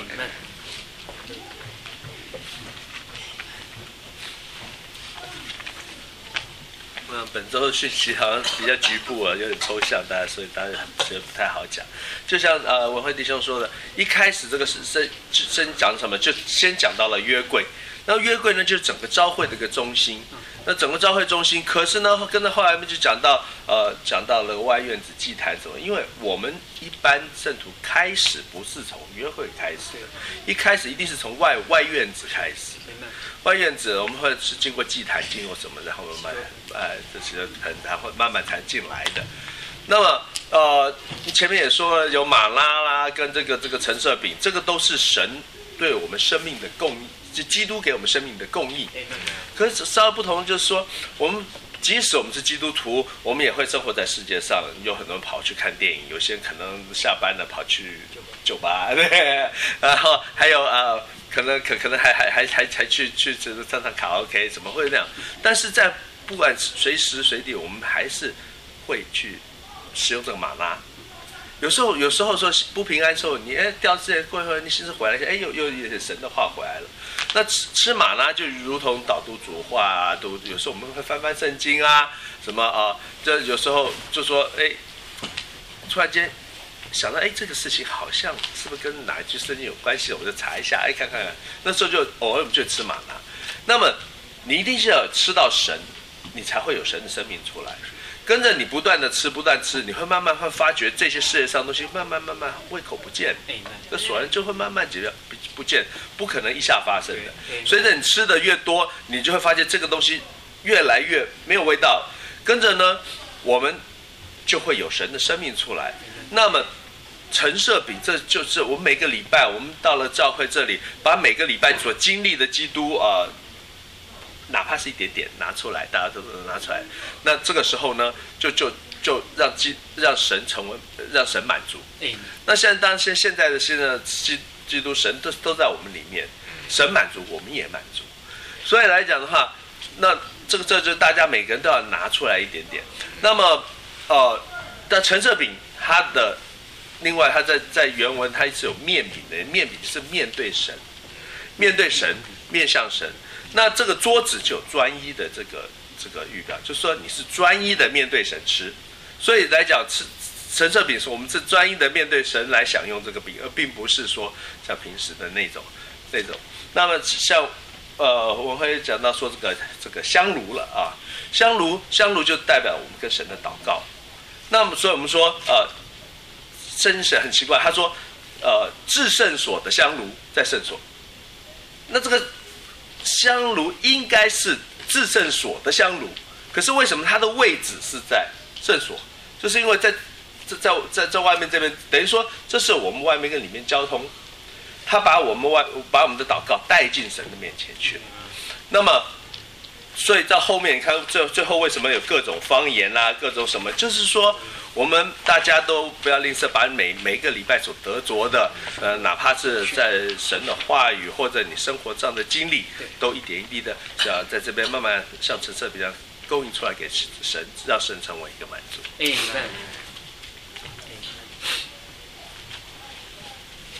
那本周的讯息好像比较局部啊，有点抽象，大家所以当然觉得不太好讲。就像呃文慧弟兄说的，一开始这个是先先讲什么，就先讲到了约柜。那约柜呢，就是整个召会的一个中心。那整个召会中心，可是呢，跟着后来就讲到呃讲到了外院子祭坛什么，因为我们一般圣徒开始不是从约会开始，一开始一定是从外外院子开始。外院子我们会是经过祭坛，经过什么，然后慢慢，哎，这些很然后慢慢才进来的。那么，呃，前面也说了，有马拉啦，跟这个这个陈设饼，这个都是神对我们生命的供应，就基督给我们生命的供应。可是稍微不同，就是说，我们即使我们是基督徒，我们也会生活在世界上，有很多人跑去看电影，有些人可能下班了跑去酒吧，对，然后还有呃。可能可可能还还还还还去去唱唱卡拉 OK， 怎么会那样？但是在不管随时随地，我们还是会去使用这个玛纳。有时候有时候说不平安的时候，你哎掉这过一会儿，你心思回来，哎又又有神的话回来了。那吃吃玛纳就如同导读主话啊，都有时候我们会翻翻圣经啊，什么啊，这有时候就说哎，突然间。想到哎，这个事情好像是不是跟哪一句圣经有关系？我就查一下，哎，看看看。那时候就偶尔我们就吃玛纳。那么你一定是要吃到神，你才会有神的生命出来。跟着你不断的吃，不断吃，你会慢慢会发觉这些世界上的东西慢慢慢慢胃口不见，这所然就会慢慢解不不见，不可能一下发生的。随着你吃的越多，你就会发现这个东西越来越没有味道。跟着呢，我们就会有神的生命出来。那么陈设饼，这就是我们每个礼拜，我们到了教会这里，把每个礼拜所经历的基督啊、呃，哪怕是一点点拿出来，大家都能拿出来。那这个时候呢，就就就让基让神成为让神满足。嗯、那现在当然现现在的现在基基督神都都在我们里面，神满足，我们也满足。所以来讲的话，那这个这就大家每个人都要拿出来一点点。那么呃，那陈设饼它的。另外，它在在原文它是有面饼的，面饼是面对神，面对神，面向神。那这个桌子就有专一的这个这个预表，就是说你是专一的面对神吃。所以来讲，吃陈设饼是我们是专一的面对神来享用这个饼，而并不是说像平时的那种那种。那么像呃，我会讲到说这个这个香炉了啊，香炉香炉就代表我们跟神的祷告。那么所以我们说呃。真是很奇怪，他说，呃，至圣所的香炉在圣所，那这个香炉应该是至圣所的香炉，可是为什么它的位置是在圣所？就是因为在在在在在外面这边，等于说这是我们外面跟里面交通，他把我们外把我们的祷告带进神的面前去。那么，所以到后面你看最最后为什么有各种方言啦、啊，各种什么，就是说。我们大家都不要吝啬，把每每一个礼拜所得着的，呃，哪怕是在神的话语或者你生活上的经历，都一点一滴的，想在这边慢慢像陈设饼一样供应出来给神，让神成为一个满足。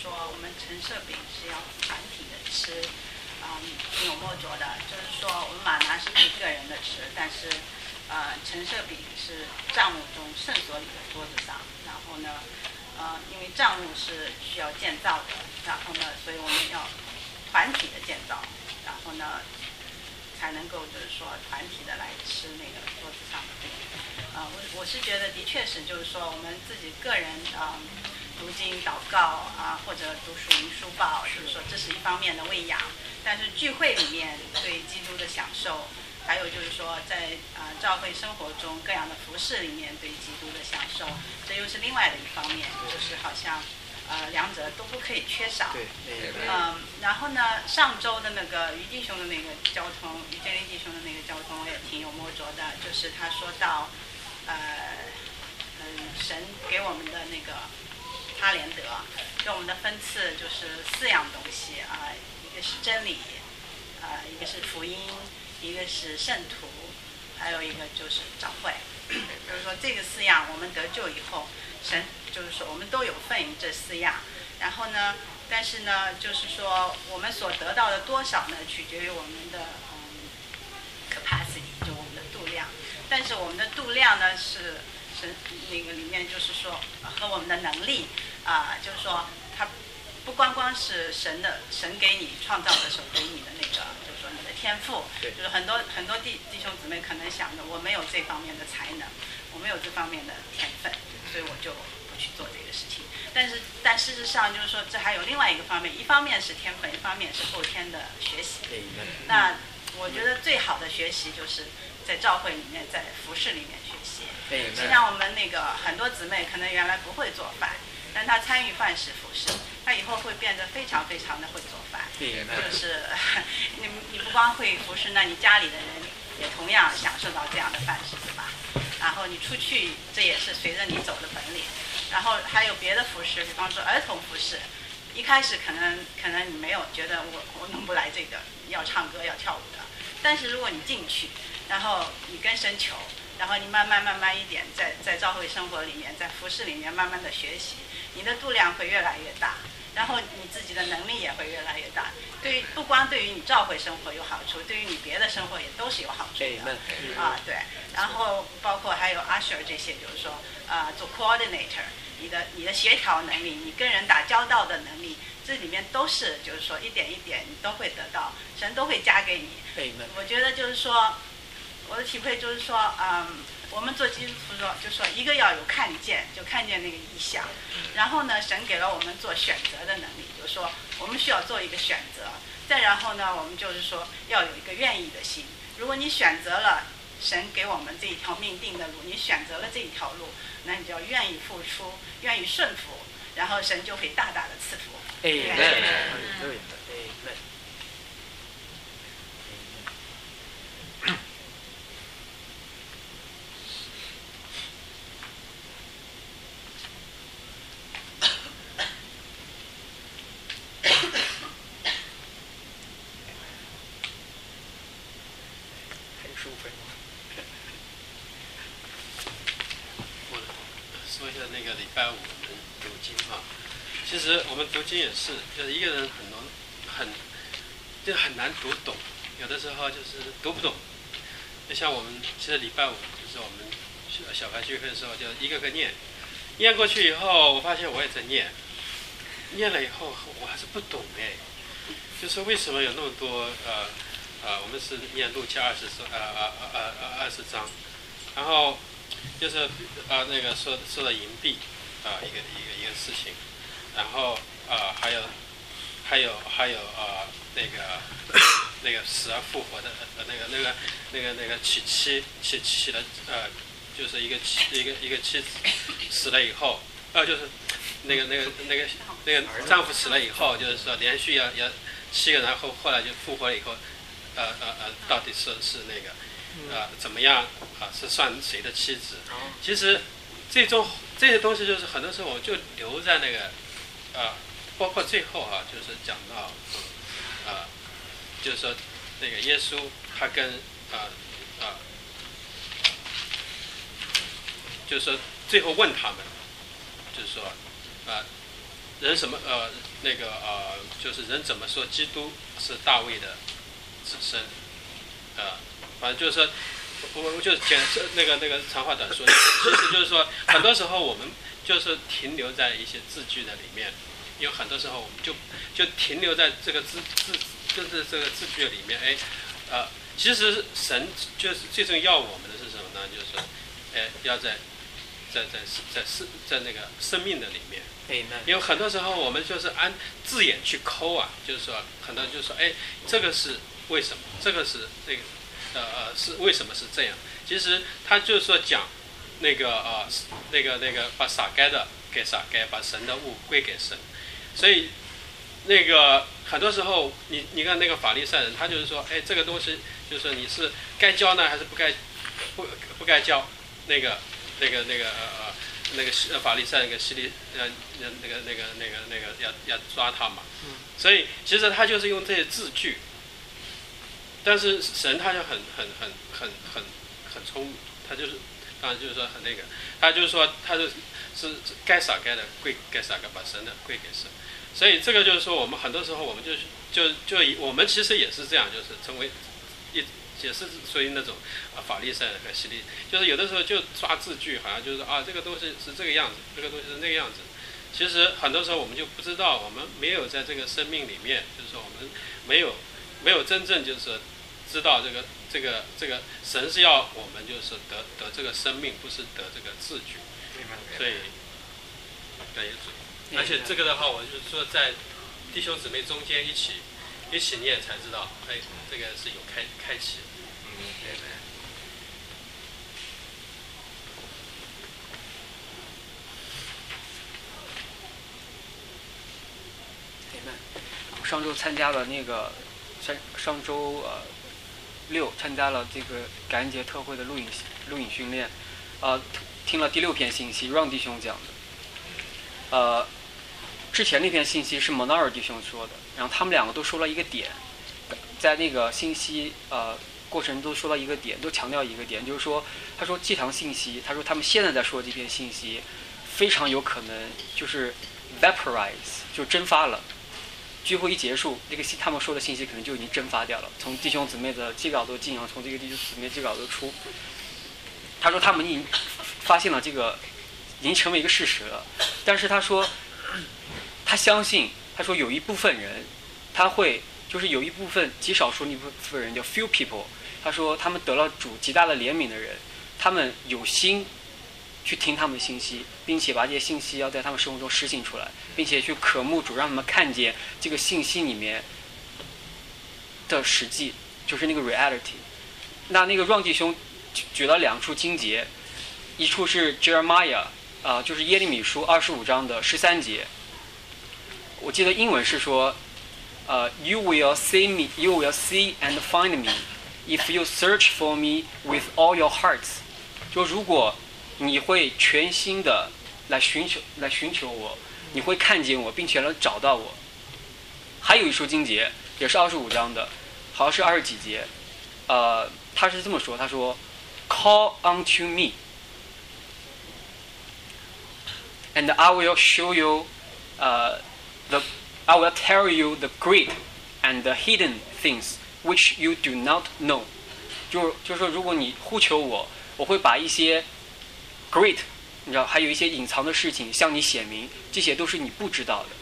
说我们陈设饼是要团体的吃，嗯，挺有默着的。就是说我们玛拿是可以个人的吃，但是呃陈设饼是帐幕中圣所里的桌子上。然后呢，呃，因为帐幕是需要建造的，然后呢，所以我们要团体的建造，然后呢，才能够就是说团体的来吃那个桌子上的饼。呃，我我是觉得的确是，就是说我们自己个人啊、呃、读经祷告啊、呃，或者读属灵书报，就是说这是一方面的喂养。但是聚会里面对基督的享受，还有就是说在啊、呃、教会生活中各样的服事里面对基督的享受，这又是另外的一方面，就是好像呃两者都不可以缺少。对，嗯、呃，然后呢，上周的那个于弟兄的那个交通，于建立弟兄的那个交通，我也挺有摸着的，就是他说到。呃，嗯，神给我们的那个他连德，给我们的分赐就是四样东西啊、呃，一个是真理，啊、呃，一个是福音，一个是圣徒，还有一个就是教会。就是说这个四样，我们得救以后，神就是说我们都有份于这四样。然后呢，但是呢，就是说我们所得到的多少呢，取决于我们的嗯 capacity， 就我们的度量。但是我们的度量呢是是那个里面就是说和我们的能力啊、呃，就是说它不光光是神的神给你创造的时候给你的那个，就是说你的天赋，就是很多很多弟弟兄姊妹可能想着我没有这方面的才能，我没有这方面的天分，所以我就不去做这个事情。但是但事实上就是说这还有另外一个方面，一方面是天分，一方面是后天的学习。那我觉得最好的学习就是在教会里面，在服事里面学习。就像我们那个很多姊妹可能原来不会做饭，但她参与饭食服事，她以后会变得非常非常的会做饭。就是你你不光会服事，那你家里的人也同样享受到这样的饭食，对吧？然后你出去，这也是随着你走的本领。然后还有别的服事，比方说儿童服事，一开始可能可能你没有觉得我我弄不来这个，要唱歌要跳舞的。但是如果你进去，然后你跟神求，然后你慢慢慢慢一点在在教会生活里面，在服事里面慢慢的学习，你的度量会越来越大，然后你自己的能力也会越来越大。对于不光对于你教会生活有好处，对于你别的生活也都是有好处的。啊，对。然后包括还有 usher 这些，就是说啊、呃，做 coordinator， 你的你的协调能力，你跟人打交道的能力。这里面都是，就是说一点一点你都会得到，神都会加给你。我觉得就是说，我的体会就是说，嗯，我们做基督徒说，就说一个要有看见，就看见那个意象。然后呢，神给了我们做选择的能力，就是说我们需要做一个选择。再然后呢，我们就是说要有一个愿意的心。如果你选择了神给我们这一条命定的路，你选择了这一条路，那你就要愿意付出，愿意顺服，然后神就会大大的赐福。Amen. Amen. 还有十五分钟。我说一下那个礼拜五我们读经啊。其实我们读经也是，就是一个人很难很就很难读懂，有的时候就是读不懂。就像我们其实礼拜五就是我们小孩聚会的时候，就一个个念，念过去以后，我发现我也在念，念了以后我还是不懂哎，就是为什么有那么多呃呃，我们是念路加二十章呃呃呃呃二十章，然后就是呃那个说说到银币啊、呃、一个一个一个事情。然后啊、呃，还有，还有，还有啊、呃，那个，那个死而复活的呃，那个，那个，那个，那个娶妻，娶娶了呃，就是一个妻，一个一个妻子死了以后，呃，就是那个那个那个那个丈夫死了以后，就是说连续要要七个，然后后来就复活了以后，呃呃呃，到底是是那个呃怎么样啊？是算谁的妻子？其实这种这些东西就是很多时候我就留在那个。啊，包括最后啊，就是讲到，嗯，啊，就是说那个耶稣他跟啊啊，就是说最后问他们，就是说啊， 人什么呃那个呃就是人怎么说基督是大卫的子孙，呃，反正就是说，我我就简那个那个长话短说，其实就是说，很多时候我们就是停留在一些字句的里面，有很多时候我们就就停留在这个字字就是这个字句里面，哎，呃，其实神就是最终要我们的是什么呢？就是说，哎，要在在在在在在那个生命的里面。因为很多时候我们就是按字眼去抠啊，就是说很多人就说，哎，这个是为什么？这个是那个呃呃是为什么是这样？其实他就是说讲那个呃那个那个把撒该的给撒该，把神的物归给神。所以那个很多时候你你看那个法利赛人，他就是说，哎，这个东西就是说你是该教呢还是不该不不该教？那个那个那个呃呃。那个法利赛那个希利呃那那个那个那个那个要要抓他嘛，所以其实他就是用这些字句，但是神他就很很很很很很聪明，他就是当然就是说很那个，他就是说他就是是该撒该的归该撒该，把神的归给神，所以这个就是说我们很多时候我们就是就就我们其实也是这样，就是成为一。也是属于那种啊法利赛和希利，就是有的时候就抓字句，好像就是啊这个东西是这个样子，这个东西是那个样子。其实很多时候我们就不知道，我们没有在这个生命里面，就是说我们没有没有真正就是知道这个这个这个神是要我们就是得得这个生命，不是得这个字句。所以感谢主。而且这个的话，我就是说在弟兄姊妹中间一起一起念才知道，哎，这个是有开开启的。嗯，对对。 上周参加了那个上上周呃六参加了这个感恩节特会的录影录影训练，呃听了第六篇信息，让弟兄讲的。呃，之前那篇信息是蒙纳尔弟兄说的，然后他们两个都说了一个点，在那个信息呃过程都说到一个点，都强调一个点，就是说他说祭堂信息，他说他们现在在说这篇信息，非常有可能就是 vaporize 就蒸发了。聚会一结束，这个他们说的信息可能就已经蒸发掉了，从弟兄姊妹的记稿都进，然后从这个弟兄姊妹记稿都出。他说他们已经发现了这个，已经成为一个事实了。但是他说，他相信，他说有一部分人，他会就是有一部分极少数那部分人叫 few people， 他说他们得了主极大的怜悯的人，他们有心去听他们的信息，并且把这些信息要在他们生活中实行出来，并且去渴慕主，让他们看见这个信息里面的实际，就是那个 reality。那那个让弟兄举了两处经节，一处是 Jeremiah， 啊、呃，就是耶利米书二十五章的十三节。我记得英文是说，呃 ，You will see me, you will see and find me, if you search for me with all your hearts。就如果你会全心的来寻求来寻求我，你会看见我，并且能找到我。还有一处经节也是二十五章的，好像是二十几节，呃，他是这么说，他说 ，Call unto me, and I will show you, 呃、uh, the I will tell you the great and the hidden things which you do not know。就就是说，如果你呼求我，我会把一些Great， 你知道，还有一些隐藏的事情向你显明，这些都是你不知道的。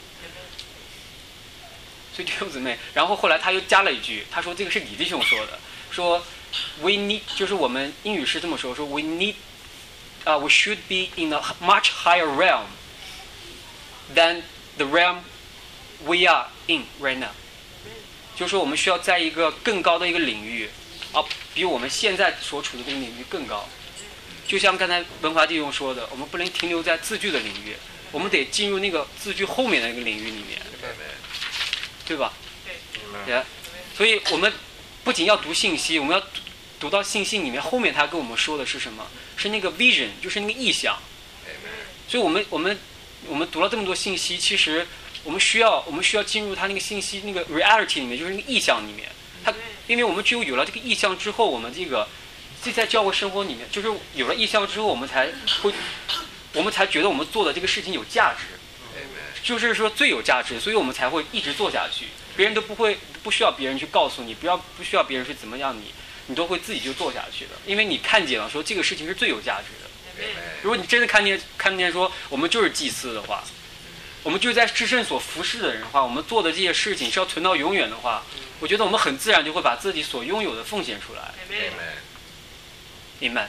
所以弟兄姊妹，然后后来他又加了一句，他说这个是李弟兄说的，说 We need， 就是我们英语是这么说，说 We need， 啊、uh, ，We should be in a much higher realm than the realm we are in right now。就是说我们需要在一个更高的一个领域，啊，比我们现在所处的这个领域更高。就像刚才文华弟兄说的，我们不能停留在字句的领域，我们得进入那个字句后面的那个领域里面，对吧？对。Yeah. 所以我们不仅要读信息，我们要读到信息里面后面他跟我们说的是什么？是那个 vision， 就是那个意象。所以我们我们我们读了这么多信息，其实我们需要我们需要进入他那个信息那个 reality 里面，就是那个意象里面。他因为我们只有有了这个意象之后，我们这个。这在教会生活里面，就是有了意象之后，我们才会，我们才觉得我们做的这个事情有价值。 就是说最有价值，所以我们才会一直做下去。别人都不会不需要别人去告诉你，不要不需要别人去怎么样你，你都会自己就做下去的，因为你看见了说这个事情是最有价值的。如果你真的看见看见说我们就是祭司的话，我们就是在至圣所服侍的人的话，我们做的这些事情是要存到永远的话，我觉得我们很自然就会把自己所拥有的奉献出来。明白。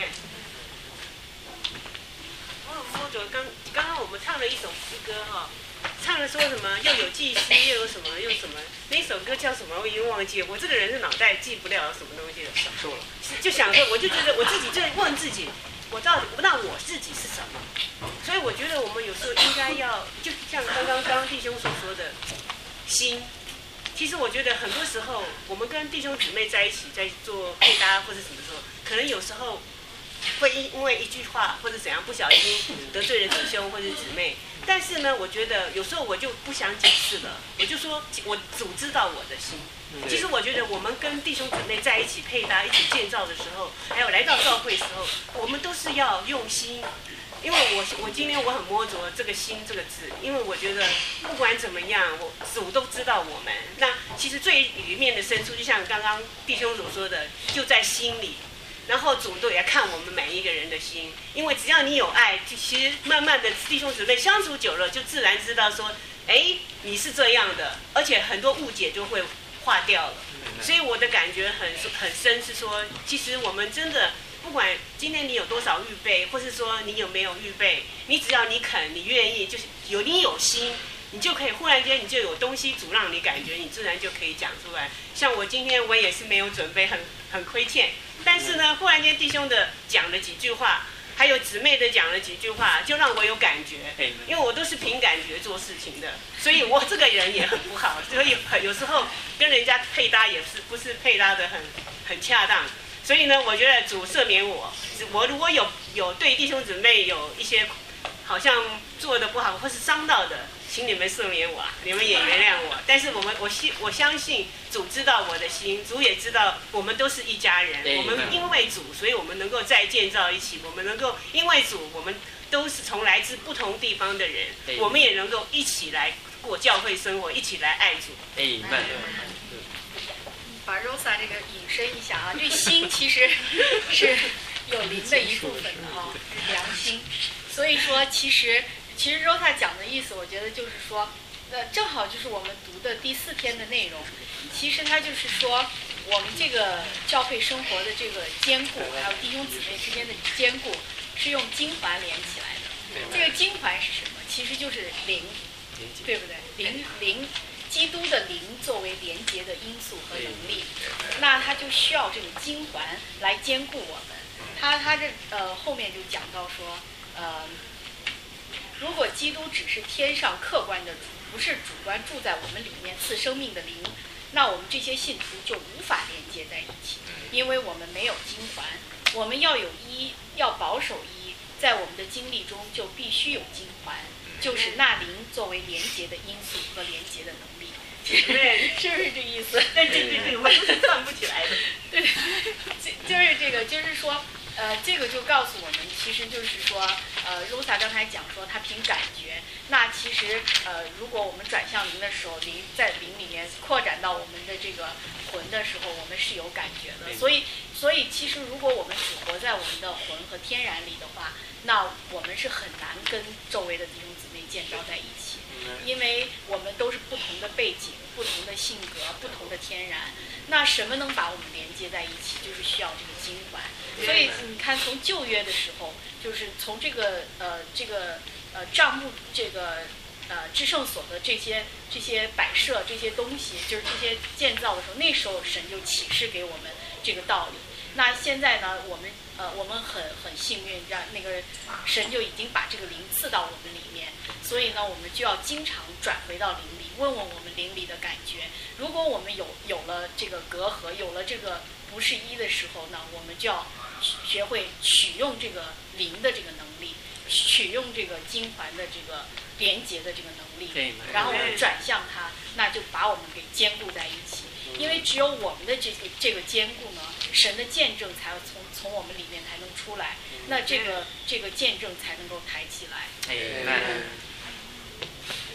刚刚刚我们唱了一首诗歌哈，唱了说什么又有祭司又有什么又什么，那首歌叫什么我已经忘记了。我这个人是脑袋记不了什么东西了， 享受了， 就享受。我就觉得我自己就问自己，我到底那我自己是什么？所以我觉得我们有时候应该要，就像刚刚刚弟兄所说的心。其实我觉得很多时候我们跟弟兄姊妹在一起，在做配搭或者什么时候，可能有时候会因为一句话或者怎样不小心得罪了弟兄或者姊妹，但是呢，我觉得有时候我就不想解释了，我就说我主知道我的心。其实我觉得我们跟弟兄姊妹在一起配搭、一起建造的时候，还有来到教会的时候，我们都是要用心。因为我我今天我很摸着这个心这个字，因为我觉得不管怎么样，我主都知道我们。那其实最里面的深处，就像刚刚弟兄所说的，就在心里。然后主都也看我们每一个人的心，因为只要你有爱，就其实慢慢的弟兄姊妹相处久了，就自然知道说，哎，你是这样的，而且很多误解就会化掉了。所以我的感觉很很深，是说，其实我们真的不管今天你有多少预备，或是说你有没有预备，你只要你肯，你愿意，就是有你有心，你就可以忽然间你就有东西主让你感觉，你自然就可以讲出来。像我今天我也是没有准备，很很亏欠。但是呢，忽然间弟兄的讲了几句话，还有姊妹的讲了几句话，就让我有感觉。因为我都是凭感觉做事情的，所以我这个人也很不好，所以有时候跟人家配搭也是不是配搭的很很恰当。所以呢，我觉得主赦免我，我如果有有对弟兄姊妹有一些好像做的不好或是伤到的，请你们赦免我，你们也原谅我。但是我们我信我相信主知道我的心，主也知道我们都是一家人。我们因为主，所以我们能够再建造一起。我们能够因为主，我们都是从来自不同地方的人，我们也能够一起来过教会生活，一起来爱主。 Amen。 把 Rosa 这个引申一下啊，这心其实是有灵的一部分的啊，是良心。所以说，其实其实 Rosa 讲的意思，我觉得就是说，呃，正好就是我们读的第四天的内容。其实它就是说，我们这个教会生活的这个坚固，还有弟兄姊妹之间的坚固，是用经环连起来的。这个经环是什么？其实就是灵，对不对？灵灵。基督的灵作为连结的因素和能力，那他就需要这个经环来兼顾我们。他他这呃后面就讲到说，呃，如果基督只是天上客观的主，不是主观住在我们里面赐生命的灵，那我们这些信徒就无法连接在一起，因为我们没有经环。我们要有一，要保守一，在我们的经历中就必须有经环。就是那灵作为连结的因素和连结的能力，对，是不是这意思？ 对对对对，我都是算不起来的。 对，就是这个，就是说，呃，这个就告诉我们，其实就是说，呃 ，Rosa 刚才讲说他凭感觉，那其实呃，如果我们转向灵的时候，灵在灵里面扩展到我们的这个魂的时候，我们是有感觉的。所以，所以其实如果我们只活在我们的魂和天然里的话，那我们是很难跟周围的弟兄姊妹建造在一起，因为我们都是不同的背景、不同的性格、不同的天然。那什么能把我们连接在一起？就是需要这个经环。所以你看，从旧约的时候，就是从这个呃这个呃帐幕这个呃至圣所的这些这些摆设这些东西，就是这些建造的时候，那时候神就启示给我们这个道理。那现在呢，我们呃我们很很幸运，让那个神就已经把这个灵赐到我们里面，所以呢，我们就要经常转回到灵里，问问我们灵里的感觉。如果我们有有了这个隔阂，有了这个不是一的时候呢，我们就要学会取用这个灵的这个能力，取用这个经环的这个连结的这个能力，然后我们转向它，那就把我们给兼顾在一起。因为只有我们的这个这个坚固呢，神的见证才从从我们里面才能出来，那这个这个见证才能够抬起来。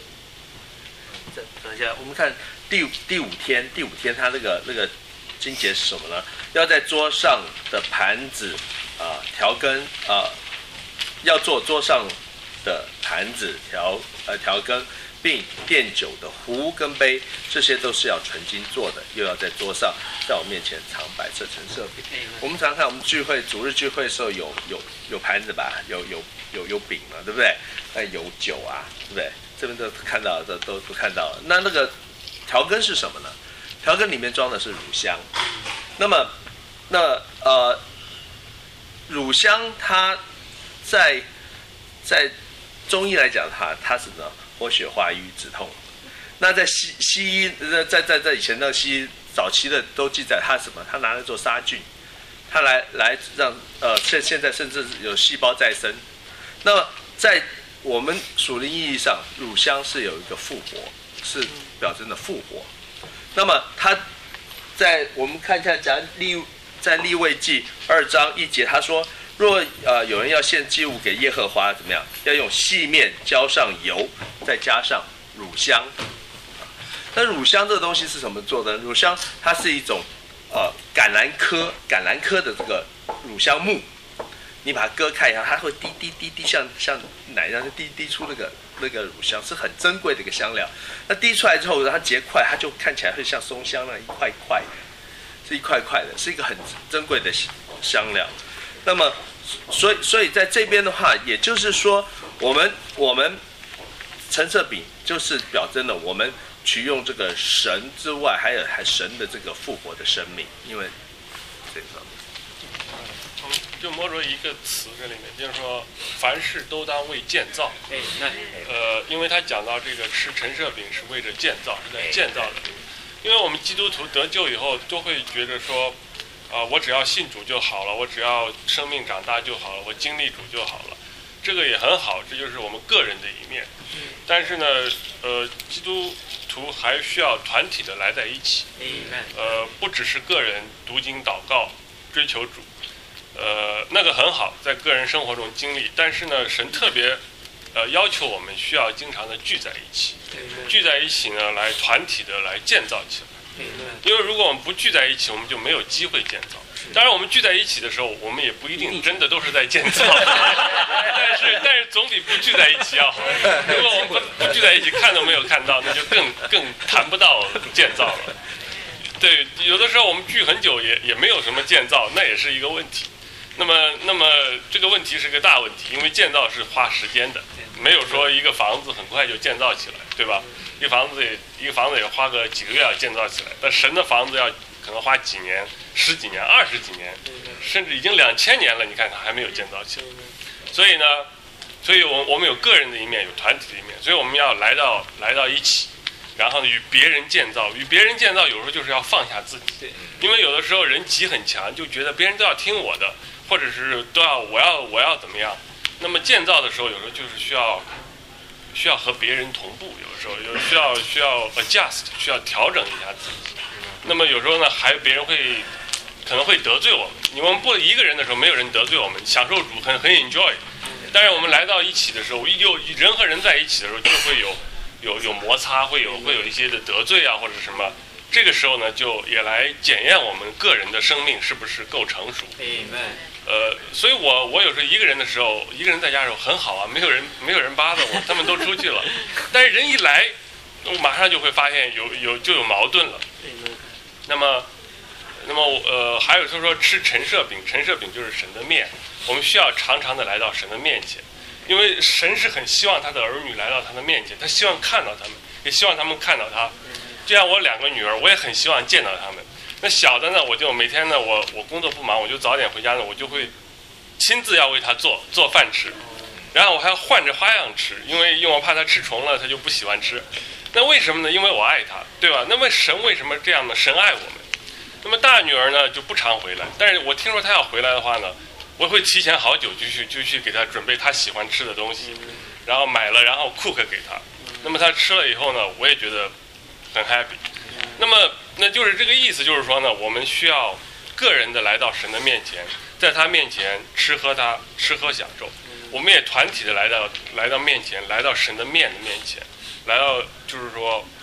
等一下，我们看第第五天，第五天它那个那个经节是什么呢？要在桌上的盘子啊、呃、调羹啊、呃，要做桌上的盘子调呃调羹，并奠酒的壶跟杯，这些都是要纯金做的，又要在桌上，在我面前常摆设陈设饼。我们常看我们聚会主日聚会的时候有有有盘子吧，有有有有饼嘛，对不对？那有酒啊，对不对？这边都看到了，都都都看到了。那那个调羹是什么呢？调羹里面装的是乳香。那么，那呃，乳香它在在中医来讲，它它是呢活血化瘀止痛。那在西西医在在在以前的西医早期的都记载它什么？它拿来做杀菌，它来来让呃现现在甚至有细胞再生。那么在我们属灵意义上，乳香是有一个复活，是表征的复活。那么它在我们看一下，讲利在利未记二章一节，他说：若呃有人要献祭物给耶和华，怎么样？要用细面浇上油，再加上乳香。那乳香这个东西是什么做的？乳香它是一种呃橄榄科橄榄科的这个乳香木。你把它割开以后，它会滴滴滴滴，像像奶一样，就滴滴出那个那个乳香，是很珍贵的一个香料。那滴出来之后，它结块，它就看起来会像松香那样一块一块，是一块块的，是一个很珍贵的香料。那么，所以所以在这边的话，也就是说，我们我们陈设饼就是表征了我们取用这个神之外，还有还神的这个复活的生命，因为这个。 就摸着一个词这里面，就是说凡事都当为建造。呃，因为他讲到这个吃陈设饼是为着建造，是在建造的。因为我们基督徒得救以后，都会觉得说，啊、呃，我只要信主就好了，我只要生命长大就好了，我经历主就好了。这个也很好，这就是我们个人的一面。但是呢，呃，基督徒还需要团体的来在一起。呃，不只是个人读经祷告追求主。呃，那个很好，在个人生活中经历，但是呢，神特别，呃，要求我们需要经常的聚在一起，聚在一起呢，来团体的来建造起来。因为如果我们不聚在一起，我们就没有机会建造。当然，我们聚在一起的时候，我们也不一定真的都是在建造，但是但是总比不聚在一起要好。如果我们不不聚在一起，看都没有看到，那就更更谈不到建造了。对，有的时候我们聚很久也也没有什么建造，那也是一个问题。那么，那么这个问题是个大问题，因为建造是花时间的，没有说一个房子很快就建造起来，对吧？一个房子也一个房子也花个几个月要建造起来，但神的房子要可能花几年、十几年、二十几年，甚至已经两千年了，你看看还没有建造起来。所以呢，所以我我们有个人的一面，有团体的一面，所以我们要来到来到一起，然后呢与别人建造，与别人建造有时候就是要放下自己，因为有的时候人急很强，就觉得别人都要听我的。或者是都要我要我要怎么样？那么建造的时候，有时候就是需要需要和别人同步，有的时候有需要需要 adjust， 需要调整一下自己。那么有时候呢，还别人会可能会得罪我们。你们不一个人的时候，没有人得罪我们，享受主很很 enjoy。但是我们来到一起的时候，有人和人在一起的时候，就会有有有摩擦，会有会有一些的得罪啊，或者什么。这个时候呢，就也来检验我们个人的生命是不是够成熟。呃，所以我我有时候一个人的时候，一个人在家的时候很好啊，没有人没有人巴着我，他们都出去了。但是人一来，我马上就会发现有有就有矛盾了。那么，那么呃，还有就是说吃陈设饼，陈设饼就是神的面，我们需要常常的来到神的面前，因为神是很希望他的儿女来到他的面前，他希望看到他们，也希望他们看到他。就像我两个女儿，我也很希望见到他们。那小的呢，我就每天呢，我我工作不忙，我就早点回家呢，我就会亲自要为他做做饭吃，然后我还要换着花样吃，因为因为我怕他吃虫了，他就不喜欢吃。那为什么呢？因为我爱他，对吧？那么神为什么这样呢？神爱我们。那么大女儿呢就不常回来，但是我听说她要回来的话呢，我会提前好久就去就去给她准备她喜欢吃的东西，然后买了，然后 cook 给她。那么她吃了以后呢，我也觉得很 happy。那么那就是这个意思，就是说呢，我们需要个人的来到神的面前，在他面前吃喝他吃喝享受。我们也团体的来到来到面前，来到神的面的面前，来到就是说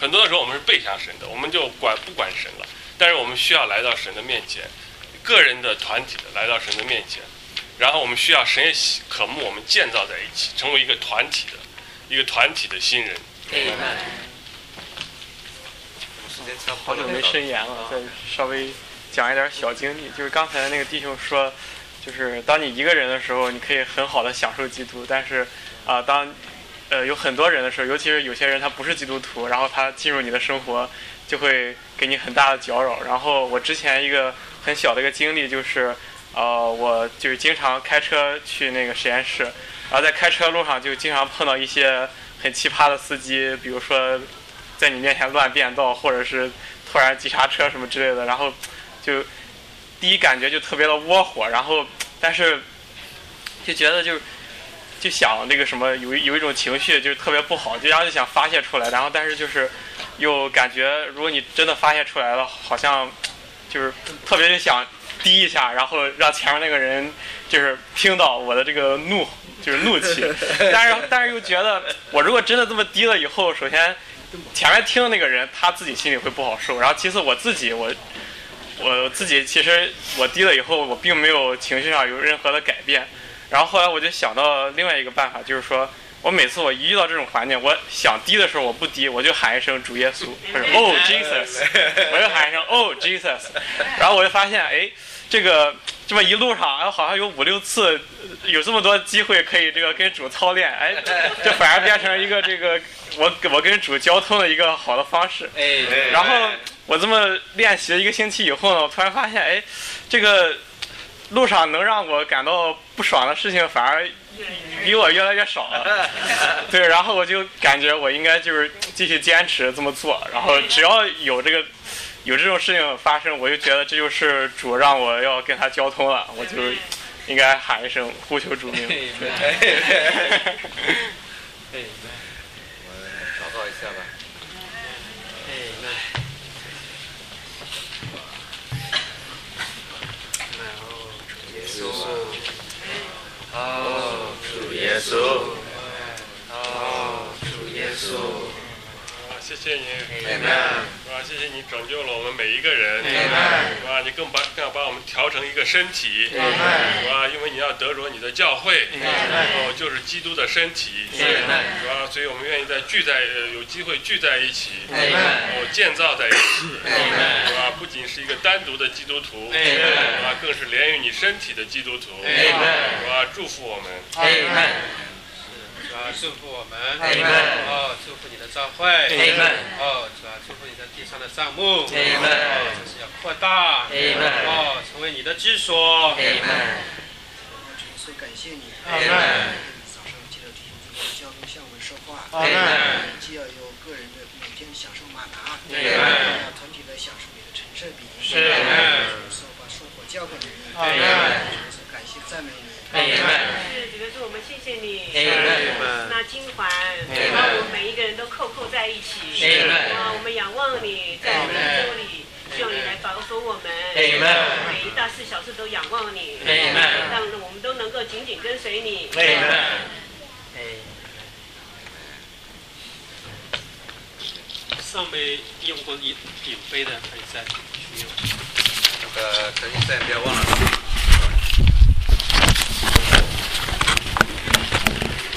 很多的时候我们是背向神的，我们就管不管神了。但是我们需要来到神的面前，个人的、团体的来到神的面前，然后我们需要神也渴慕我们建造在一起，成为一个团体的、一个团体的新人。 好久没申言了，再稍微讲一点小经历。就是刚才那个弟兄说，就是当你一个人的时候，你可以很好的享受基督，但是啊、呃，当呃有很多人的时候，尤其是有些人他不是基督徒，然后他进入你的生活，就会给你很大的搅扰。然后我之前一个很小的一个经历就是，呃，我就是经常开车去那个实验室，然后在开车路上就经常碰到一些很奇葩的司机，比如说在你面前乱变道，或者是突然急刹车什么之类的，然后就第一感觉就特别的窝火，然后但是就觉得就就想那个什么有有一种情绪就是特别不好，就然后就想发泄出来，然后但是就是又感觉如果你真的发泄出来了，好像就是特别想滴一下，然后让前面那个人就是听到我的这个怒就是怒气，但是但是又觉得我如果真的这么滴了以后，首先前面听的那个人他自己心里会不好受，然后其次我自己我我自己其实我滴了以后我并没有情绪上有任何的改变，然后后来我就想到另外一个办法，就是说我每次我一遇到这种环境，我想滴的时候我不滴，我就喊一声主耶稣，或者 Oh Jesus， 我就喊一声 Oh Jesus， 然后我就发现哎这个这么一路上哎好像有五六次有这么多机会可以这个跟主操练，哎这反而变成一个这个我我跟主交通的一个好的方式。然后我这么练习了一个星期以后呢，我突然发现哎这个路上能让我感到不爽的事情反而离我越来越少了。对，然后我就感觉我应该就是继续坚持这么做，然后只要有这个有这种事情发生，我就觉得这就是主让我要跟他交通了，我就应该喊一声呼求主名。 我们祷告一下吧。 哦，主耶稣，哦，主耶稣， 啊，谢谢你， 啊， 谢谢你拯救了我们每一个人，啊，你更把更要把我们调成一个身体，啊，因为你要得着你的教会，哦，就是基督的身体，是吧？所以我们愿意在聚在有机会聚在一起，哦，建造在一起，是吧？不仅是一个单独的基督徒，是吧？更是连于你身体的基督徒，是吧？祝福我们， 主啊，祝福我们，哦，祝福你的教会，哦，主啊，祝福你的地上的帐幕，哦，这是要扩大，哦，成为你的居所。 所以感谢你，早上记得弟兄姊妹交通向我们说话，既要有个人的每天享受玛拿，要团体的享受你的陈设饼，所把生活交给你，感谢赞美你。 是，主耶稣，我们谢谢你，那金环，把我们每一个人都扣扣在一起，啊，我们仰望你，在我们的周里，希望你来保守我们，每一大事小事都仰望你，让我们都能够紧紧跟随你。 上面用过饮饮杯的，可以再需要。 那个陈医生不要忘了。